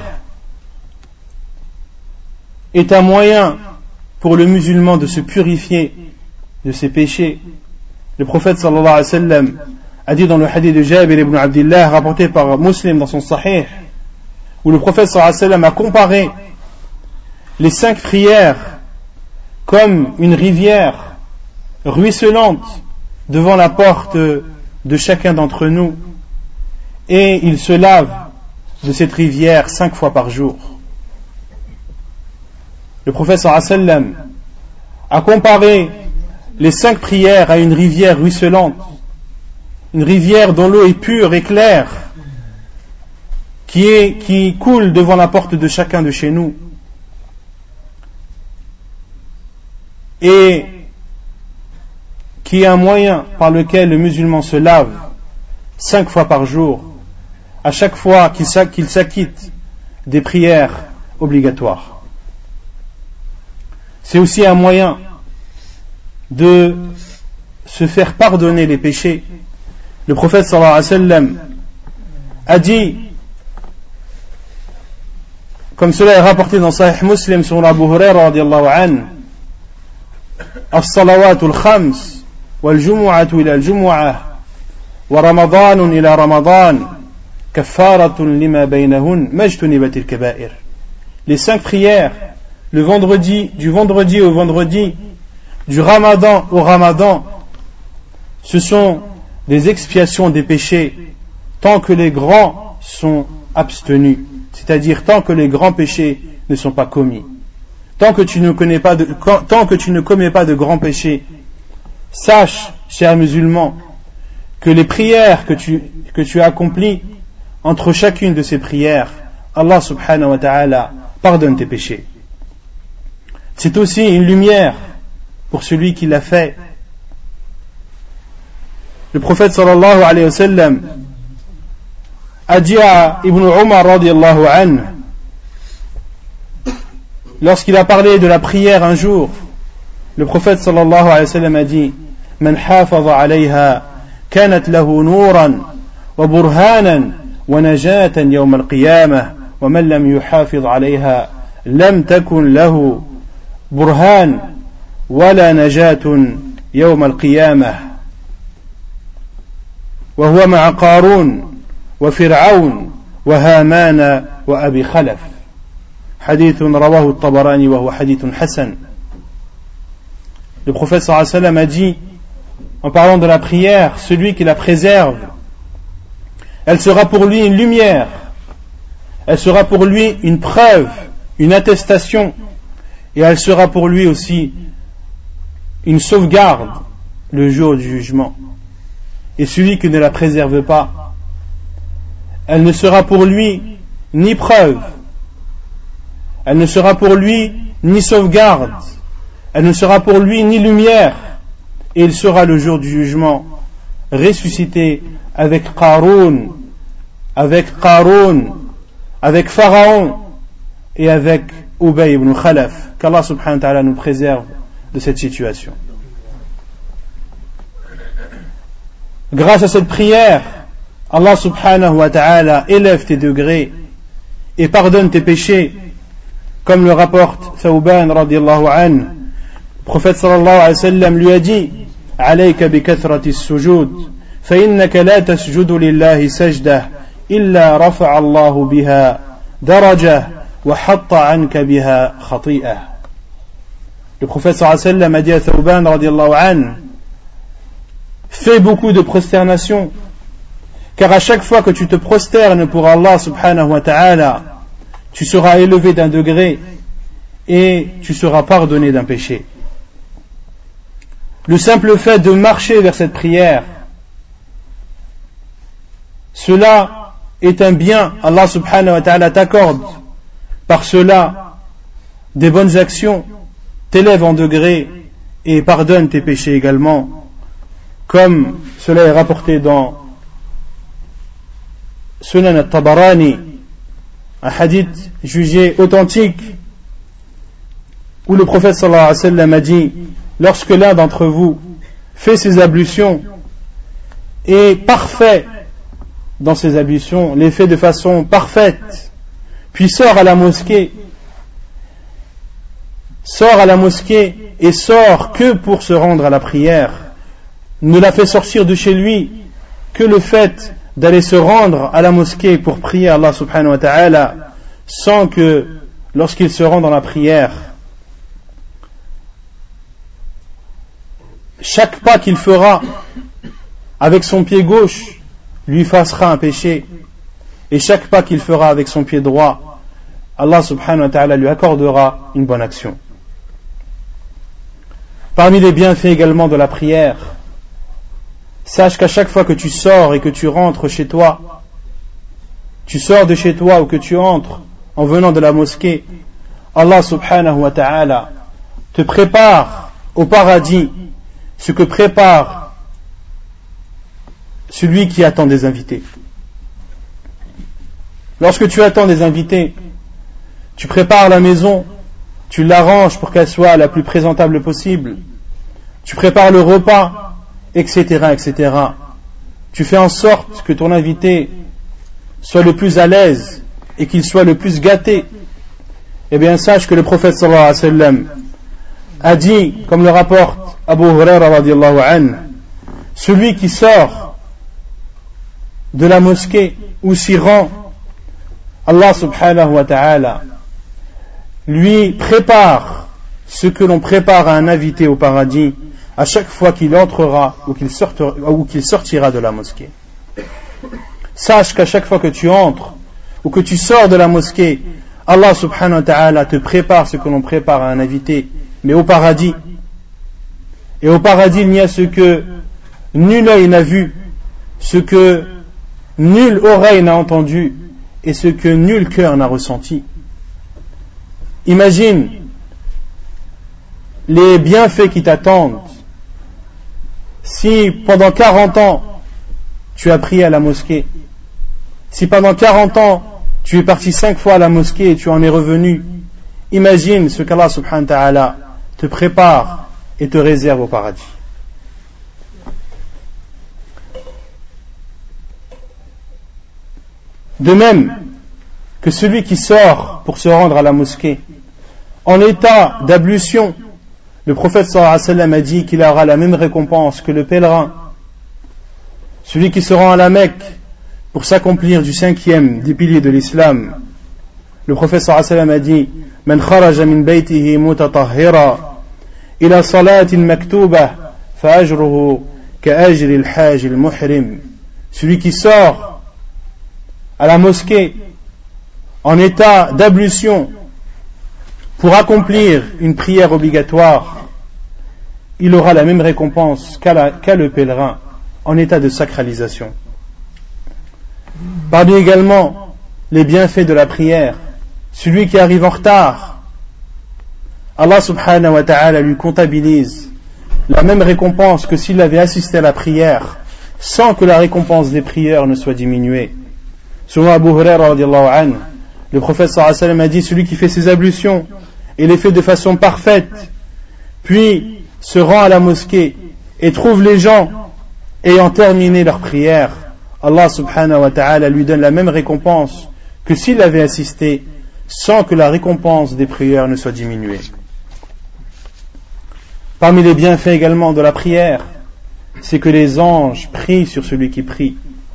Speaker 1: est un moyen pour le musulman de se purifier de ses péchés. Le prophète sallallahu alayhi wa sallam a dit dans le hadith de Jabir ibn Abdillah, rapporté par Muslim dans son Sahih, où le prophète sallallahu alayhi wa sallam a comparé les cinq prières comme une rivière ruisselante devant la porte de chacun d'entre nous, et il se lave de cette rivière cinq fois par jour. Le prophète sallallahu alayhi wa sallam a comparé les cinq prières à une rivière ruisselante, une rivière dont l'eau est pure et claire, qui, est, qui coule devant la porte de chacun de chez nous, et qui est un moyen par lequel le musulman se lave cinq fois par jour, à chaque fois qu'il s'acquitte des prières obligatoires. C'est aussi un moyen de se faire pardonner les péchés. Le prophète sallallahu alayhi wa sallam a dit, comme cela est rapporté dans Sahih Muslim sur Abu Huraira radiyallahu anhu: as-salawatu al-khams wal-jumu'atu ila al-jumu'ah wa ramadanun ila ramadan kaffaratun lima baynahun majtunibat al-kaba'ir. Les cinq prières, le vendredi, du vendredi au vendredi, du ramadan au ramadan, ce sont des expiations des péchés tant que les grands sont abstenus, c'est-à-dire tant que les grands péchés ne sont pas commis. Tant que tu ne connais pas de, tant que tu ne commets pas de grands péchés, sache, cher musulman, que les prières que tu, que tu as accomplies, entre chacune de ces prières, Allah subhanahu wa ta'ala pardonne tes péchés. C'est aussi une lumière pour celui qui l'a fait. Le prophète sallallahu alayhi wa sallam a dit à Ibn Umar radiyallahu anhu, lorsqu'il a parlé de la prière un jour, le prophète sallallahu alayhi wa sallam a dit: Man hafaza alayha kanat lahu nuran wa burhanan wa najatan yawm al-qiyamah wa man lam yuhafiz alayha lam takun lahu burhan wala najatun yawm al-qiyamah wa huwa ma'a Qarun wa Fir'aun wa Haman wa Abi Khalaf. Hadith rawahu at-Tabarani wa huwa hadith hasan. Le prophète sallallahu alayhi wa sallam a dit, en parlant de la prière, celui qui la préserve, elle sera pour lui une lumière, elle sera pour lui une preuve, une attestation, et elle sera pour lui aussi une sauvegarde le jour du jugement. Et celui qui ne la préserve pas, elle ne sera pour lui ni preuve, elle ne sera pour lui ni sauvegarde, elle ne sera pour lui ni lumière, et il sera le jour du jugement ressuscité avec Qarun, avec Qarun, avec Pharaon et avec Ubay ibn Khalaf. Qu'Allah subhanahu wa ta'ala nous préserve de cette situation. Grâce à cette prière, Allah subhanahu wa ta'ala élève tes degrés et pardonne tes péchés, comme le rapporte Thawban radiallahu an. Le prophète sallallahu alayhi wa sallam lui a dit: عليك بكثرة السجود فإنك لا تسجد لله سجدة إلا رفع الله بها درجة وحط عنك بها خطيئة. Le prophète sallallahu alayhi wa sallam a dit à Thawban radiallahu an: fais beaucoup de prosternation, car à chaque fois que tu te prosternes pour Allah subhanahu wa ta'ala, tu seras élevé d'un degré et tu seras pardonné d'un péché. Le simple fait de marcher vers cette prière, cela est un bien. Allah subhanahu wa ta'ala t'accorde par cela des bonnes actions, t'élève en degré et pardonne tes péchés également, comme cela est rapporté dans Sunan al-Tabarani, un hadith jugé authentique, où le prophète sallallahu alayhi wa sallam a dit: lorsque l'un d'entre vous fait ses ablutions et parfait dans ses ablutions, les fait de façon parfaite, puis sort à la mosquée, sort à la mosquée et sort que pour se rendre à la prière, ne l'a fait sortir de chez lui que le fait d'aller se rendre à la mosquée pour prier Allah subhanahu wa ta'ala, sans que lorsqu'il se rend dans la prière, chaque pas qu'il fera avec son pied gauche lui effacera un péché, et chaque pas qu'il fera avec son pied droit, Allah subhanahu wa ta'ala lui accordera une bonne action. Parmi les bienfaits également de la prière, sache qu'à chaque fois que tu sors et que tu rentres chez toi, tu sors de chez toi ou que tu entres en venant de la mosquée, Allah subhanahu wa ta'ala te prépare au paradis ce que prépare celui qui attend des invités. Lorsque tu attends des invités, tu prépares la maison, tu l'arranges pour qu'elle soit la plus présentable possible, tu prépares le repas, etc., et cetera. Tu fais en sorte que ton invité soit le plus à l'aise et qu'il soit le plus gâté. Eh bien, sache que le prophète sallallahu alayhi wa sallam a dit, comme le rapporte Abu Huraira radiallahu an, celui qui sort de la mosquée ou s'y rend, Allah subhanahu wa ta'ala lui prépare ce que l'on prépare à un invité au paradis à chaque fois qu'il entrera ou qu'il sortira, ou qu'il sortira de la mosquée. Sache qu'à chaque fois que tu entres ou que tu sors de la mosquée, Allah subhanahu wa ta'ala te prépare ce que l'on prépare à un invité, mais au paradis. Et au paradis, il n'y a ce que nul œil n'a vu, ce que nulle oreille n'a entendu et ce que nul cœur n'a ressenti. Imagine les bienfaits qui t'attendent si pendant quarante ans tu as prié à la mosquée, si pendant quarante ans tu es parti cinq fois à la mosquée et tu en es revenu. Imagine ce qu'Allah subhanahu wa ta'ala te prépare et te réserve au paradis. De même que celui qui sort pour se rendre à la mosquée en état d'ablution, le prophète sallallahu alayhi wa sallam a dit qu'il aura la même récompense que le pèlerin. Celui qui se rend à la Mecque pour s'accomplir du cinquième des piliers de l'islam, le prophète sallallahu alayhi wa sallam a dit: Man kharaja min baytihi mutatahhira ila salatin maktuba fa ajruhu ka ajri al-haj al-muhrim. Celui qui sort à la mosquée en état d'ablution pour accomplir une prière obligatoire, il aura la même récompense qu'a, la, qu'a le pèlerin en état de sacralisation. Parmi également les bienfaits de la prière, celui qui arrive en retard, Allah subhanahu wa ta'ala lui comptabilise la même récompense que s'il avait assisté à la prière, sans que la récompense des prières ne soit diminuée. Selon Abu Huraira radiallahu anhu, Le prophète sallallahu alayhi wa sallam a dit, celui qui fait ses ablutions et les fait de façon parfaite, puis se rend à la mosquée et trouve les gens ayant terminé leur prière, Allah subhanahu wa ta'ala lui donne la même récompense que s'il avait assisté, sans que la récompense des prières ne soit diminuée. Parmi les bienfaits également de la prière, c'est que les anges prient sur celui qui prie.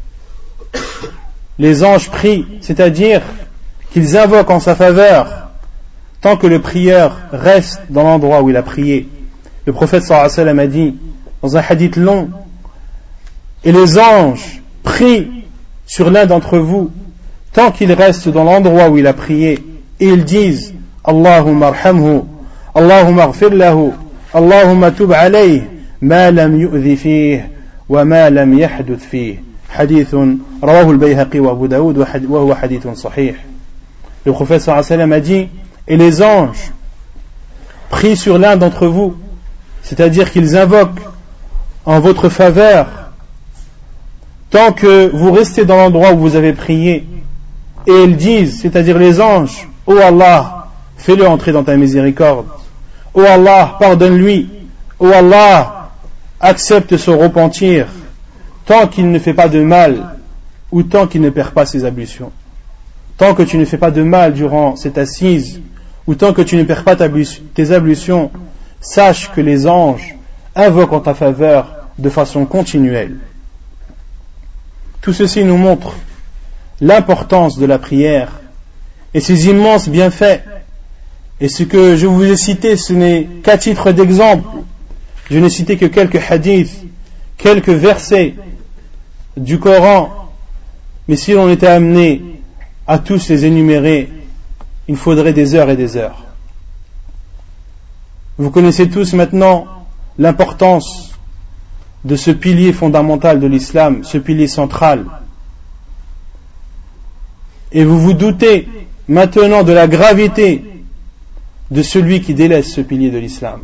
Speaker 1: Les anges prient, c'est-à-dire qu'ils invoquent en sa faveur tant que le prieur reste dans l'endroit où il a prié. Le prophète sallallahu alayhi wa sallam a dit dans un hadith long, et les anges prient sur l'un d'entre vous tant qu'il reste dans l'endroit où il a prié, et ils disent Allahumma arhamhu, Allahumma aghfir lahu, Allahumma tub alayh, ma lam yu'dhi fih wa ma lam yahduth fih. Hadith rawahu al-Bayhaqi wa Abu Daoud wa huwa hadith sahih. Le prophète sallallahu alayhi wa sallam a dit, et les anges prient sur l'un d'entre vous, c'est-à-dire qu'ils invoquent en votre faveur tant que vous restez dans l'endroit où vous avez prié, et ils disent, c'est-à-dire les anges, ô Allah, fais-le entrer dans ta miséricorde, ô Allah, pardonne-lui, ô Allah, accepte son repentir tant qu'il ne fait pas de mal ou tant qu'il ne perd pas ses ablutions. Tant que tu ne fais pas de mal durant cette assise ou tant que tu ne perds pas tes ablutions, sache que les anges invoquent en ta faveur de façon continuelle. Tout ceci nous montre l'importance de la prière et ses immenses bienfaits. Et ce que je vous ai cité, ce n'est qu'à titre d'exemple. Je n'ai cité que quelques hadiths, quelques versets du Coran, mais si l'on était amené à tous les énumérer, il faudrait des heures et des heures. Vous connaissez tous maintenant l'importance de ce pilier fondamental de l'islam, ce pilier central. Et vous vous doutez maintenant de la gravité de celui qui délaisse ce pilier de l'islam.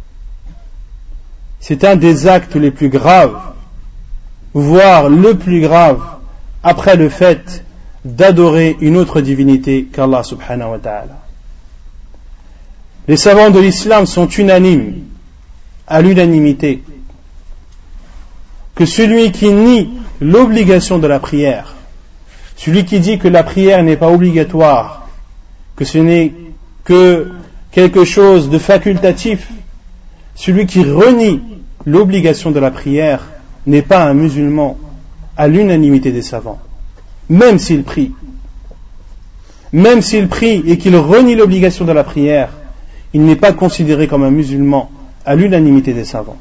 Speaker 1: C'est un des actes les plus graves, voire le plus grave, après le fait d'adorer une autre divinité qu'Allah subhanahu wa ta'ala. Les savants de l'islam sont unanimes, à l'unanimité, que celui qui nie l'obligation de la prière, celui qui dit que la prière n'est pas obligatoire, que ce n'est que quelque chose de facultatif, celui qui renie l'obligation de la prière n'est pas un musulman, à l'unanimité des savants, même s'il prie. Même s'il prie et qu'il renie l'obligation de la prière, il n'est pas considéré comme un musulman, à l'unanimité des savants.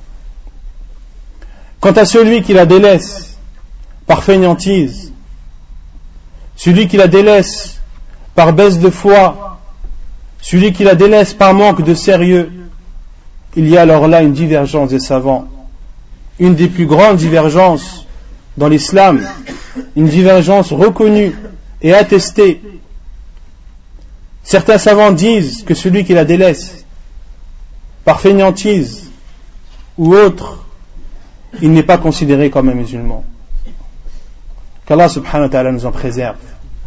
Speaker 1: Quant à celui qui la délaisse par fainéantise, celui qui la délaisse par baisse de foi, celui qui la délaisse par manque de sérieux, il y a alors là une divergence des savants, une des plus grandes divergences dans l'islam, une divergence reconnue et attestée. Certains savants disent que celui qui la délaisse par fainéantise ou autre, il n'est pas considéré comme un musulman. Qu'Allah subhanahu wa ta'ala nous en préserve.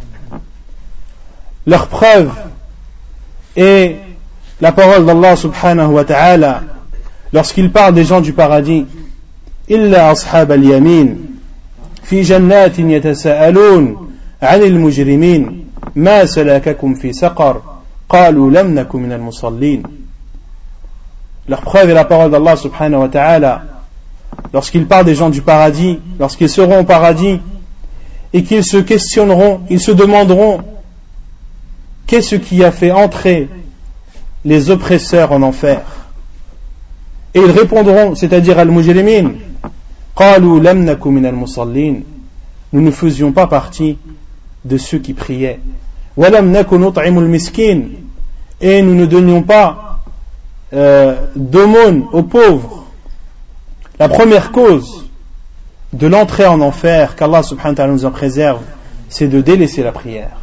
Speaker 1: Leur preuve est la parole d'Allah subhanahu wa ta'ala lorsqu'il parle des gens du paradis. Illa ashab al-yamin fi jannatin yatasa'alun 'anil mujrimin ma salakakum fi saqar qalu lam naku min al-musallin. Leur preuve est la parole d'Allah subhanahu wa ta'ala lorsqu'il parle des gens du paradis, lorsqu'ils seront au paradis et qu'ils se questionneront, ils se demanderont qu'est-ce qui a fait entrer les oppresseurs en enfer. Et ils répondront, c'est-à-dire al-mujrimin, qalu lam naku min al-musallin, nous ne faisions pas partie de ceux qui priaient. Wa lam naku nut'imu al-miskin, et nous ne donnions pas euh, d'aumône aux pauvres. La première cause de l'entrée en enfer, qu'Allah subhanahu wa ta'ala nous en préserve, c'est de délaisser la prière.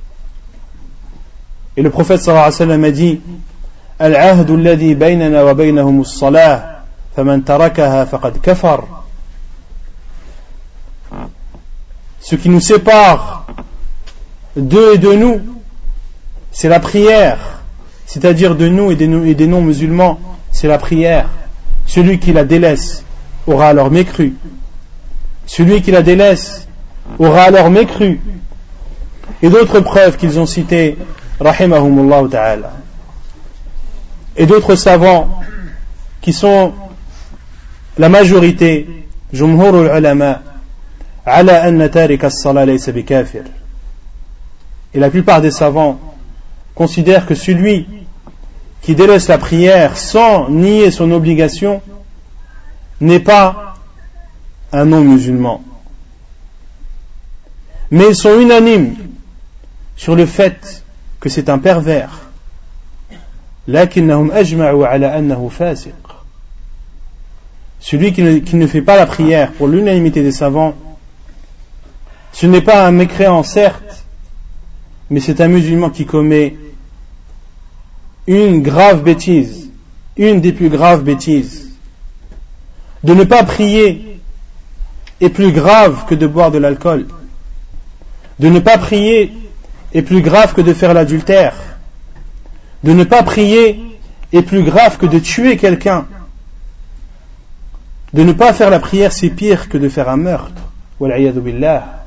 Speaker 1: Et le prophète sallallahu alayhi wa sallam a dit Al-ahdu alladhi baynana wa baynahum as-salah faman tarakaha faqad kafar. Ce qui nous sépare d'eux et de nous, c'est la prière, c'est-à-dire de nous et des, et des non-musulmans, c'est la prière. Celui qui la délaisse aura alors mécru. Celui qui la délaisse aura alors mécru. Et d'autres preuves qu'ils ont citées, rahimahumullah ta'ala. Et d'autres savants qui sont la majorité, jumhurul ulama, ala anna tarika as-salat laysa bikafir. Et la plupart des savants considèrent que celui qui délaisse la prière sans nier son obligation n'est pas un non-musulman. Mais ils sont unanimes sur le fait que c'est un pervers. Lakinnahum ajma'u ala annahu fasiq. Celui qui ne, qui ne fait pas la prière, pour l'unanimité des savants, ce n'est pas un mécréant, certes, mais c'est un musulman qui commet une grave bêtise, une des plus graves bêtises. De ne pas prier est plus grave que de boire de l'alcool. De ne pas prier est plus grave que de faire l'adultère. De ne pas prier est plus grave que de tuer quelqu'un. De ne pas faire la prière, c'est pire que de faire un meurtre. Wal'iyadu billah.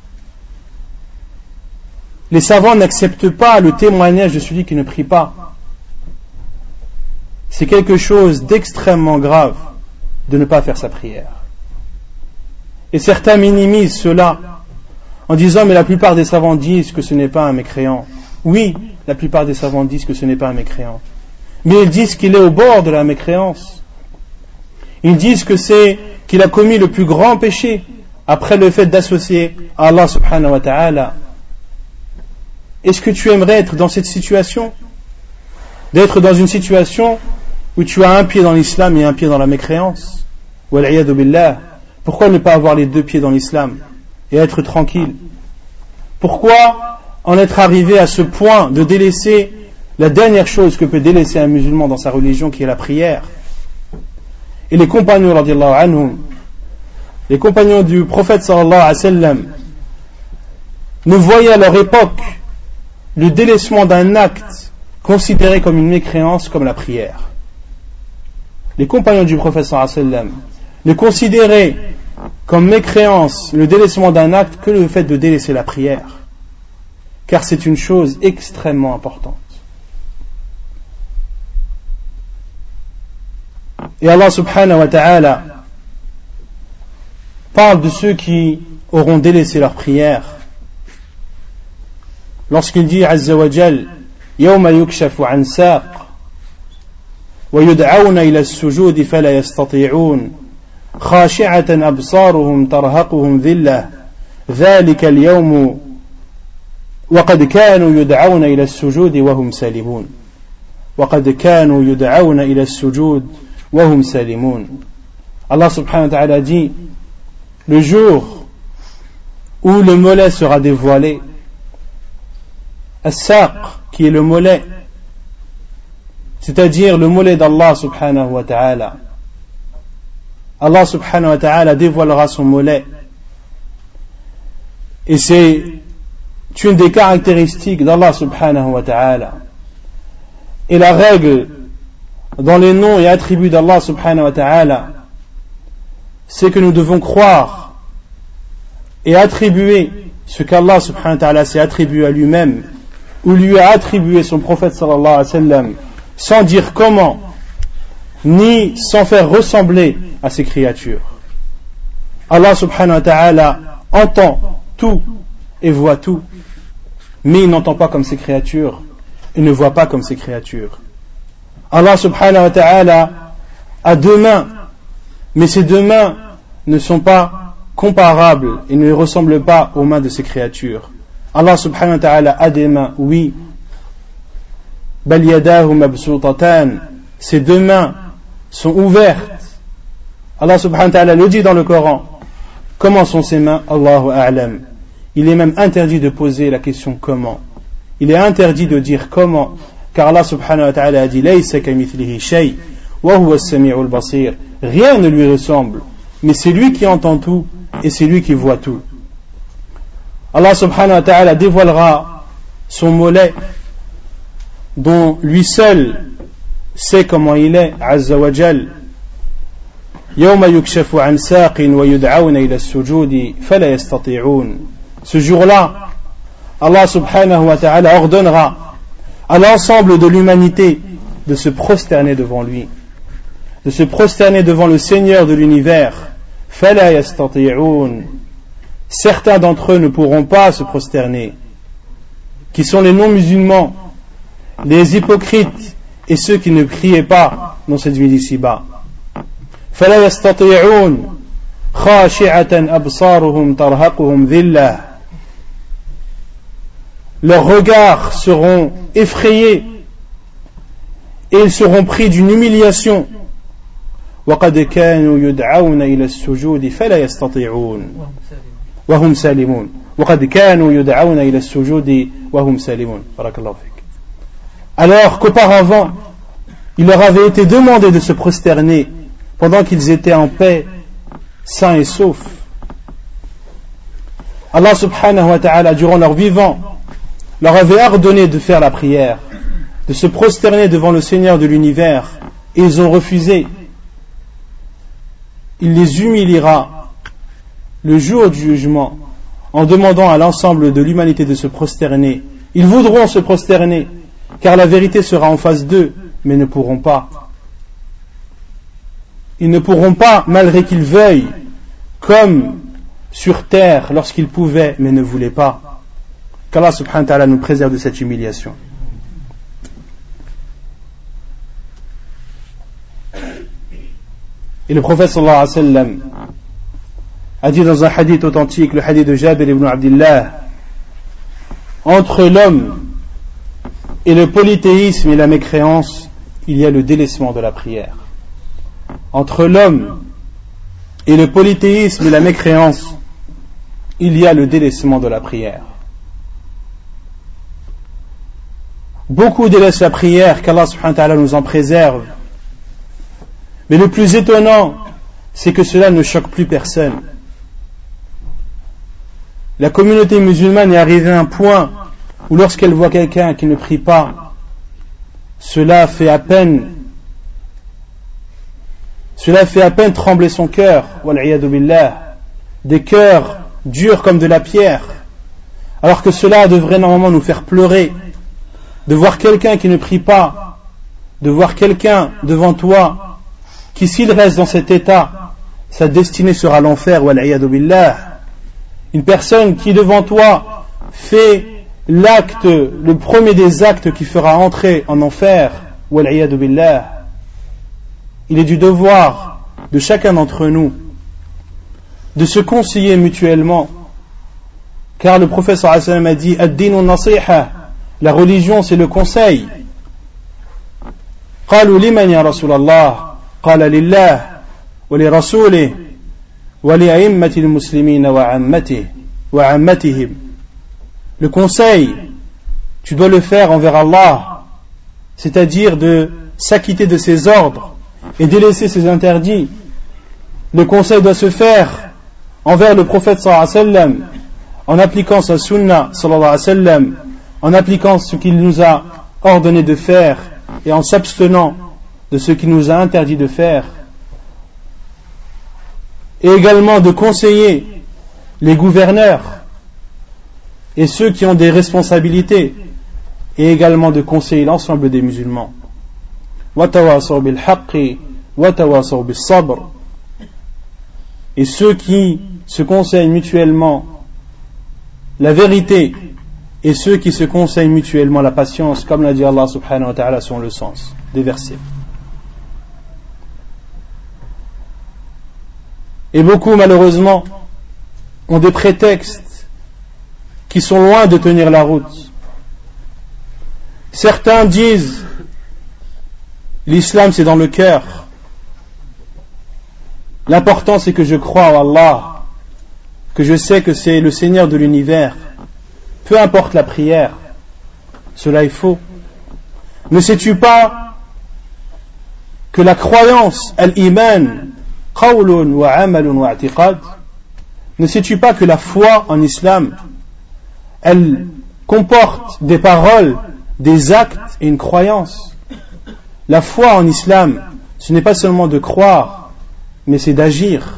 Speaker 1: Les savants n'acceptent pas le témoignage de celui qui ne prie pas. C'est quelque chose d'extrêmement grave de ne pas faire sa prière. Et certains minimisent cela en disant mais la plupart des savants disent que ce n'est pas un mécréant. Oui, la plupart des savants disent que ce n'est pas un mécréant. Mais ils disent qu'il est au bord de la mécréance. Ils disent que c'est qu'il a commis le plus grand péché après le fait d'associer à Allah subhanahu wa ta'ala. Est-ce que tu aimerais être dans cette situation? D'être dans une situation où tu as un pied dans l'islam et un pied dans la mécréance? Wal'iyadu billah. Pourquoi ne pas avoir les deux pieds dans l'islam et être tranquille? Pourquoi en être arrivé à ce point de délaisser la dernière chose que peut délaisser un musulman dans sa religion, qui est la prière? Et les compagnons radiyallahu anhum, les compagnons du prophète sallallahu alayhi wa sallam, ne voyaient à leur époque le délaissement d'un acte considéré comme une mécréance comme la prière. Les compagnons du prophète sallallahu alayhi wa sallam ne considéraient comme mécréance le délaissement d'un acte que le fait de délaisser la prière, car c'est une chose extrêmement importante. Et Allah subhanahu wa ta'ala parle de ceux qui auront délaissé leur prière lorsqu'il dit azza wa jal yawma yukshafu an saq wa yud'auna ila as-sujud fala yastati'un khashi'atan absaruhum tarhaquhum dhillah dhalika al-yawm wa qad kanu yud'auna ila as-sujud wa hum salimun wa qad kanu yud'auna ila as-sujud وهم سالمون. Allah subhanahu wa ta'ala dit le jour où le mollet sera dévoilé, as-saq, qui est le mollet, c'est-à-dire le mollet d'Allah subhanahu wa ta'ala. Allah subhanahu wa ta'ala dévoilera son mollet, et c'est une des caractéristiques d'Allah subhanahu wa ta'ala. Et la règle dans les noms et attributs d'Allah subhanahu wa ta'ala, c'est que nous devons croire et attribuer ce qu'Allah subhanahu wa ta'ala s'est attribué à lui-même ou lui a attribué son prophète sallallahu alayhi wa sallam, sans dire comment ni sans faire ressembler à ses créatures. Allah subhanahu wa ta'ala entend tout et voit tout, mais il n'entend pas comme ses créatures et ne voit pas comme ses créatures. Allah subhanahu wa ta'ala a deux mains, mais ces deux mains ne sont pas comparables et ne ressemblent pas aux mains de ses créatures. Allah subhanahu wa ta'ala a des mains, oui. Bal yadahu mabsutatan, ces deux mains sont ouvertes. Allah subhanahu wa ta'ala le dit dans le Coran. Comment sont ces mains? Allahu a'lam. Il est même interdit de poser la question comment. Il est interdit de dire comment. Car Allah subhanahu wa ta'ala a dit Laysa kamithlihi shay wa huwa as-sami'ul basir. Rien ne lui ressemble, mais c'est lui qui entend tout et c'est lui qui voit tout. Allah subhanahu wa ta'ala dévoilera son mollet dont lui seul sait comment il est, azza wa jal. يوم يكشف عن ساق ويدعون إلى السجود فلا يستطيعون. Ce jour-là, Allah subhanahu wa ta'ala ordonnera à l'ensemble de l'humanité de se prosterner devant lui, de se prosterner devant le Seigneur de l'univers. فلا يستطيعون. Certains d'entre eux ne pourront pas se prosterner, qui sont les non-musulmans, les hypocrites et ceux qui ne priaient pas dans cette vie d'ici-bas. فلا يستطيعون خاشعة أبصارهم ترهقهم ذلة. Leurs regards seront effrayés et ils seront pris d'une humiliation. وقد كانوا يدعون إلى السجود فلا يستطيعون وهم سالمون. وقد كانوا يدعون إلى السجود وهم سالمون. بارك الله فيك. Alors qu'auparavant il leur avait été demandé de se prosterner pendant qu'ils étaient en paix, sains et saufs. Allah subhanahu wa ta'ala, durant leur vivant, leur avait ordonné de faire la prière, de se prosterner devant le Seigneur de l'univers, et ils ont refusé. Il les humiliera le jour du jugement en demandant à l'ensemble de l'humanité de se prosterner. Ils voudront se prosterner, car la vérité sera en face d'eux, mais ne pourront pas. Ils ne pourront pas, malgré qu'ils veuillent, comme sur terre lorsqu'ils pouvaient, mais ne voulaient pas. Qu'Allah subhanahu wa ta'ala nous préserve de cette humiliation. Et le prophète sallallahu alayhi wa sallam a dit dans un hadith authentique, le hadith de Jabir ibn Abdillah, entre l'homme et le polythéisme et la mécréance, il y a le délaissement de la prière. Entre l'homme et le polythéisme et la mécréance, il y a le délaissement de la prière. Beaucoup délaissent la prière, qu'Allah subhanahu wa ta'ala nous en préserve. Mais le plus étonnant, c'est que cela ne choque plus personne. La communauté musulmane est arrivée à un point où lorsqu'elle voit quelqu'un qui ne prie pas, cela fait à peine Cela fait à peine trembler son cœur, wal'iyadu billah, des cœurs durs comme de la pierre, alors que cela devrait normalement nous faire pleurer, de voir quelqu'un qui ne prie pas, de voir quelqu'un devant toi, qui s'il reste dans cet état, sa destinée sera l'enfer, wal'iyadu billah. Une personne qui devant toi fait l'acte, le premier des actes qui fera entrer en enfer, wal'iyadu billah. Il est du devoir de chacun d'entre nous de se conseiller mutuellement, car le prophète sallallahu alayhi wa sallam a dit ad-dinu nasiha, la religion c'est le conseil. قالوا لمن يا رسول الله قال لله ولرسوله ولأئمة المسلمين وعامته وعامتهم. Le conseil, tu dois le faire envers Allah, c'est-à-dire de s'acquitter de ses ordres et délaisser ses interdits. Le conseil doit se faire envers le prophète sallallahu alayhi wa sallam, en appliquant sa sunna sallallahu alayhi wa sallam, en appliquant ce qu'il nous a ordonné de faire et en s'abstenant de ce qu'il nous a interdit de faire, et également de conseiller les gouverneurs et ceux qui ont des responsabilités, et également de conseiller l'ensemble des musulmans. وَتَوَاصَوْا بِالْحَقِّ وَتَوَاصَوْا بِالصَّبْرِ. Et ceux qui se conseillent mutuellement la vérité et ceux qui se conseillent mutuellement la patience, comme l'a dit Allah subhanahu wa ta'ala sur le sens des versets. Et beaucoup malheureusement ont des prétextes qui sont loin de tenir la route. Certains disent l'islam c'est dans le cœur. L'important c'est que je crois en Allah, que je sais que c'est le Seigneur de l'univers. Peu importe la prière, cela est faux. Ne sais-tu pas que la croyance, al-iman, qawlun wa amalun wa i'tiqad, ne sais-tu pas que la foi en islam, elle comporte des paroles, des actes et une croyance. La foi en islam, ce n'est pas seulement de croire, mais c'est d'agir.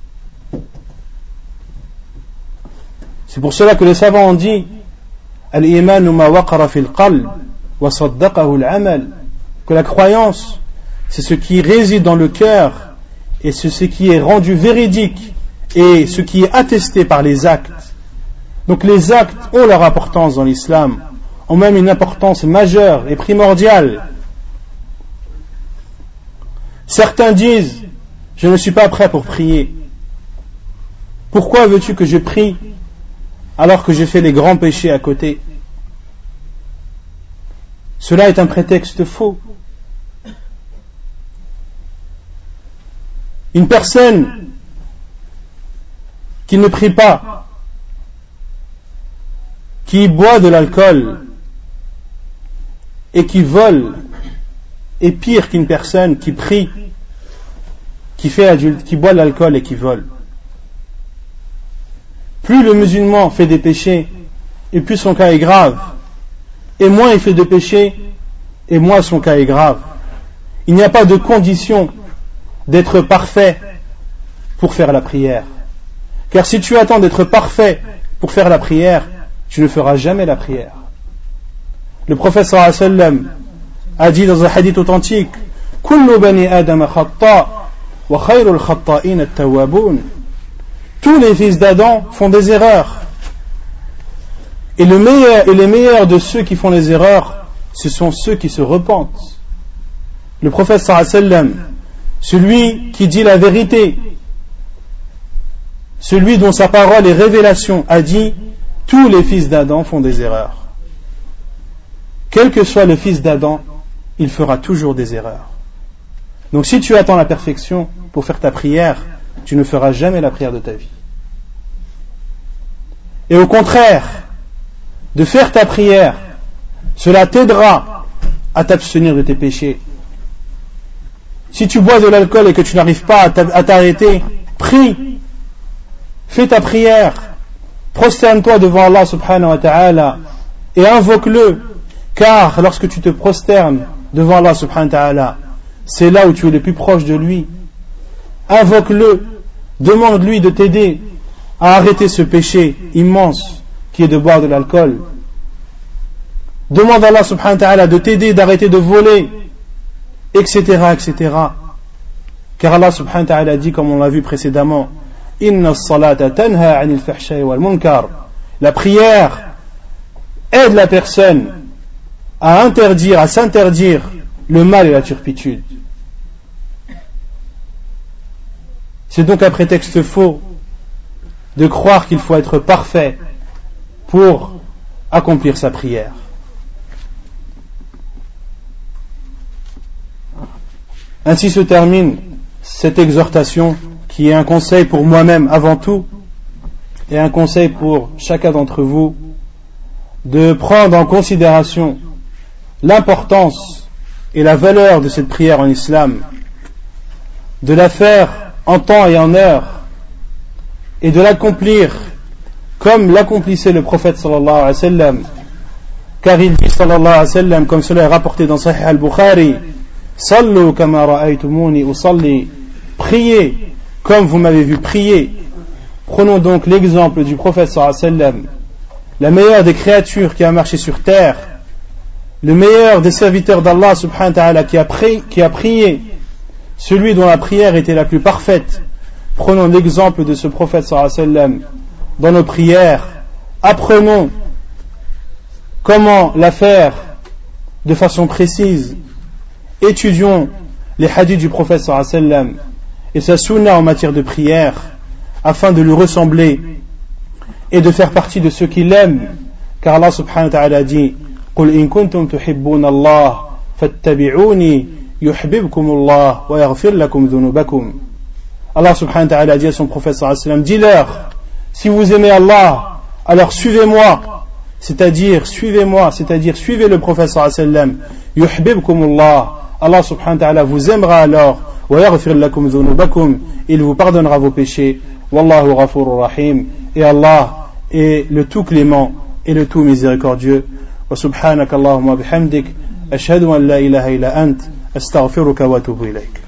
Speaker 1: C'est pour cela que les savants ont dit Al-imanu ma waqara fil qalb wa saddaqahu al-amal, que la croyance, c'est ce qui réside dans le cœur et c'est ce qui est rendu véridique et ce qui est attesté par les actes. Donc les actes ont leur importance dans l'islam, ont même une importance majeure et primordiale. Certains disent je ne suis pas prêt pour prier. Pourquoi veux-tu que je prie alors que j'ai fait les grands péchés à côté? Cela est un prétexte faux. Une personne qui ne prie pas, qui boit de l'alcool et qui vole est pire qu'une personne qui prie, qui fait adulte, qui boit de l'alcool et qui vole. Plus le musulman fait des péchés, et plus son cas est grave. Et moins il fait de péchés, et moins son cas est grave. Il n'y a pas de condition d'être parfait pour faire la prière. Car si tu attends d'être parfait pour faire la prière, tu ne feras jamais la prière. Le prophète sallallahu alayhi wa sallam a dit dans un hadith authentique Kullu bani Adam khata wa khayrul khata'in at-tawwabun. Tous les fils d'Adam font des erreurs. Et, le meilleur, et les meilleurs de ceux qui font les erreurs, ce sont ceux qui se repentent. Le prophète sallallahu alayhi wa sallam, celui qui dit la vérité, celui dont sa parole est révélation, a dit tous les fils d'Adam font des erreurs. Quel que soit le fils d'Adam, il fera toujours des erreurs. Donc si tu attends la perfection pour faire ta prière, tu ne feras jamais la prière de ta vie. Et au contraire, de faire ta prière, cela t'aidera à t'abstenir de tes péchés. Si tu bois de l'alcool et que tu n'arrives pas à t'arrêter, prie, fais ta prière, prosterne-toi devant Allah subhanahu wa ta'ala et invoque-le, car lorsque tu te prosternes devant Allah subhanahu wa ta'ala, c'est là où tu es le plus proche de lui. Invoque-le, demande-lui de t'aider à arrêter ce péché immense qui est de boire de l'alcool. Demande à Allah subhanahu wa ta'ala de t'aider d'arrêter de voler, etc., et cetera. Car Allah subhanahu wa ta'ala dit, comme on l'a vu précédemment, Inna as-salata tanha 'anil fahsha'i wal munkar. La prière aide la personne à interdire, à s'interdire le mal et la turpitude. C'est donc un prétexte faux de croire qu'il faut être parfait pour accomplir sa prière. Ainsi se termine cette exhortation qui est un conseil pour moi-même avant tout et un conseil pour chacun d'entre vous de prendre en considération l'importance et la valeur de cette prière en islam, de la faire en temps et en heure et de l'accomplir comme l'accomplissait le prophète sallallahu alayhi wa sallam, car il dit sallallahu alayhi wa sallam, comme cela est rapporté dans Sahih al-Bukhari, Sallu kama ra'aytumuni usalli, priez comme vous m'avez vu prier. Prenons donc l'exemple du prophète sallallahu alayhi wa sallam, la meilleure des créatures qui a marché sur terre, le meilleur des serviteurs d'Allah subhanahu wa ta'ala qui a, pri- qui a prié, celui dont la prière était la plus parfaite. Prenons l'exemple de ce prophète sallallahu alayhi wa sallam dans nos prières, apprenons comment la faire de façon précise, étudions les hadiths du prophète sallallahu alayhi wa sallam et sa sunna en matière de prière afin de lui ressembler et de faire partie de ceux qui l'aiment, car Allah subhanahu wa ta'ala dit قل إن كنتم تحبون الله فاتبعوني يحببكم الله ويغفر لكم ذنوبكم. Allah subhanahu wa ta'ala dit à son prophète sallallahu alayhi wa sallam, dis-leur, si vous aimez Allah, alors suivez-moi, c'est-à-dire suivez-moi, c'est-à-dire suivez le prophète sallallahu alayhi wa sallam, yuhibbukumullah, Allah subhanahu wa ta'ala vous aimera alors, wa yaghfir lakum dhunubakum, il vous pardonnera vos péchés, wallahu ghafurur rahim, et Allah est le tout clément, est le tout miséricordieux. Wa subhanaka Allahumma bihamdik ashhadu an la ilaha illa ant astaghfiruka wa atubu ilayk.